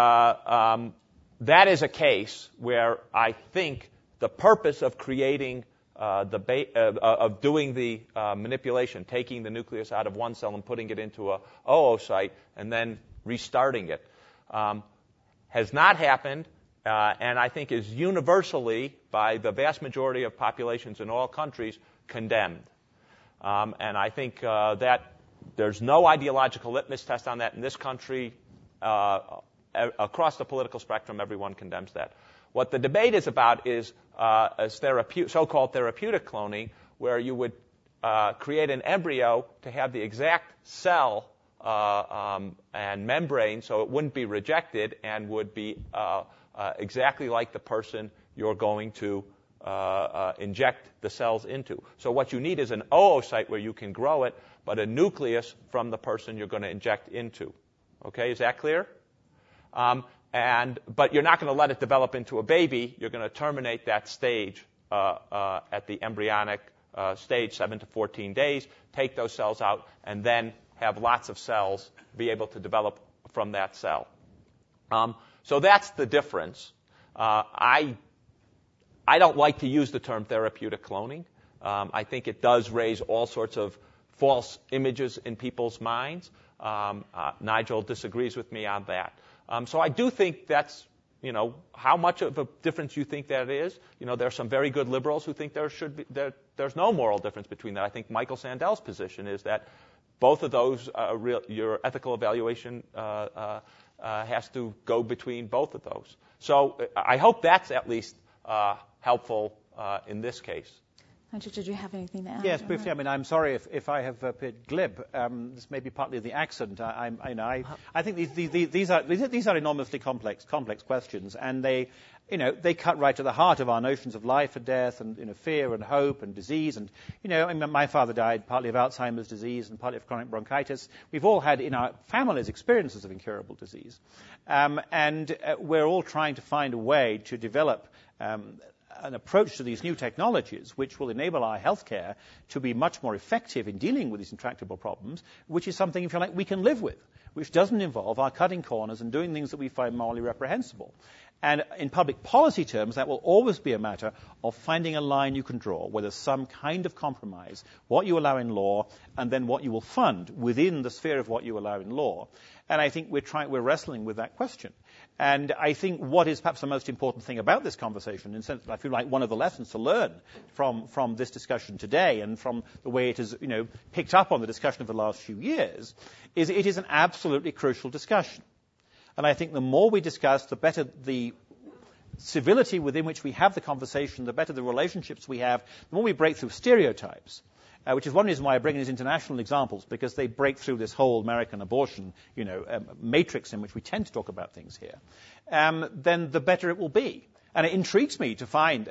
that is a case where I think the purpose of creating of doing the manipulation, taking the nucleus out of one cell and putting it into a oocyte and then restarting it, has not happened, and I think is universally, by the vast majority of populations in all countries, condemned. And I think that there's no ideological litmus test on that in this country, across the political spectrum, everyone condemns that. What the debate is about is so-called therapeutic cloning, where you would create an embryo to have the exact cell and membrane so it wouldn't be rejected and would be exactly like the person you're going to inject the cells into. So what you need is an oocyte where you can grow it, but a nucleus from the person you're going to inject into. Okay, is that clear? But you're not going to let it develop into a baby. You're going to terminate that stage at the embryonic stage, 7 to 14 days, take those cells out, and then have lots of cells be able to develop from that cell. So that's the difference. I don't like to use the term therapeutic cloning. I think it does raise all sorts of false images in people's minds. Nigel disagrees with me on that. So I do think that's, how much of a difference you think that is. There are some very good liberals who think there's no moral difference between that. I think Michael Sandel's position is that both of those, your ethical evaluation has to go between both of those. So I hope that's at least helpful in this case. Nigel, did you have anything to add? Yes, briefly. I mean, I'm sorry if I have appeared glib. This may be partly the accent. I think these are enormously complex questions, and they cut right to the heart of our notions of life and death, and fear and hope and disease. And my father died partly of Alzheimer's disease and partly of chronic bronchitis. We've all had in our families experiences of incurable disease, and we're all trying to find a way to develop an approach to these new technologies which will enable our healthcare to be much more effective in dealing with these intractable problems, which is something, if you like, we can live with, which doesn't involve our cutting corners and doing things that we find morally reprehensible. And in public policy terms, that will always be a matter of finding a line you can draw, where there's some kind of compromise, what you allow in law, and then what you will fund within the sphere of what you allow in law. And I think we're wrestling with that question. And I think what is perhaps the most important thing about this conversation, in the sense that I feel like one of the lessons to learn from this discussion today and from the way it has, picked up on the discussion of the last few years, is it is an absolutely crucial discussion. And I think the more we discuss, the better the civility within which we have the conversation, the better the relationships we have, the more we break through stereotypes. Which is one reason why I bring in these international examples, because they break through this whole American abortion, matrix in which we tend to talk about things here. Then the better it will be. And it intrigues me to find,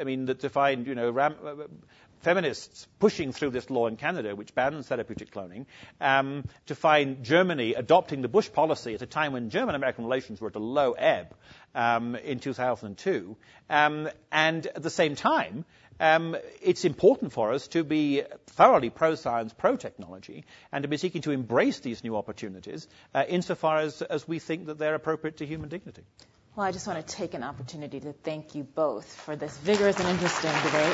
feminists pushing through this law in Canada, which bans therapeutic cloning, to find Germany adopting the Bush policy at a time when German-American relations were at a low ebb in 2002, and at the same time, it's important for us to be thoroughly pro-science, pro-technology, and to be seeking to embrace these new opportunities insofar as we think that they're appropriate to human dignity. Well, I just want to take an opportunity to thank you both for this vigorous and interesting debate.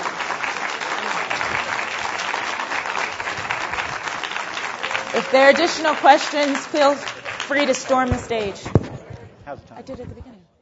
If there are additional questions, feel free to storm the stage. How's the time? I did it at the beginning.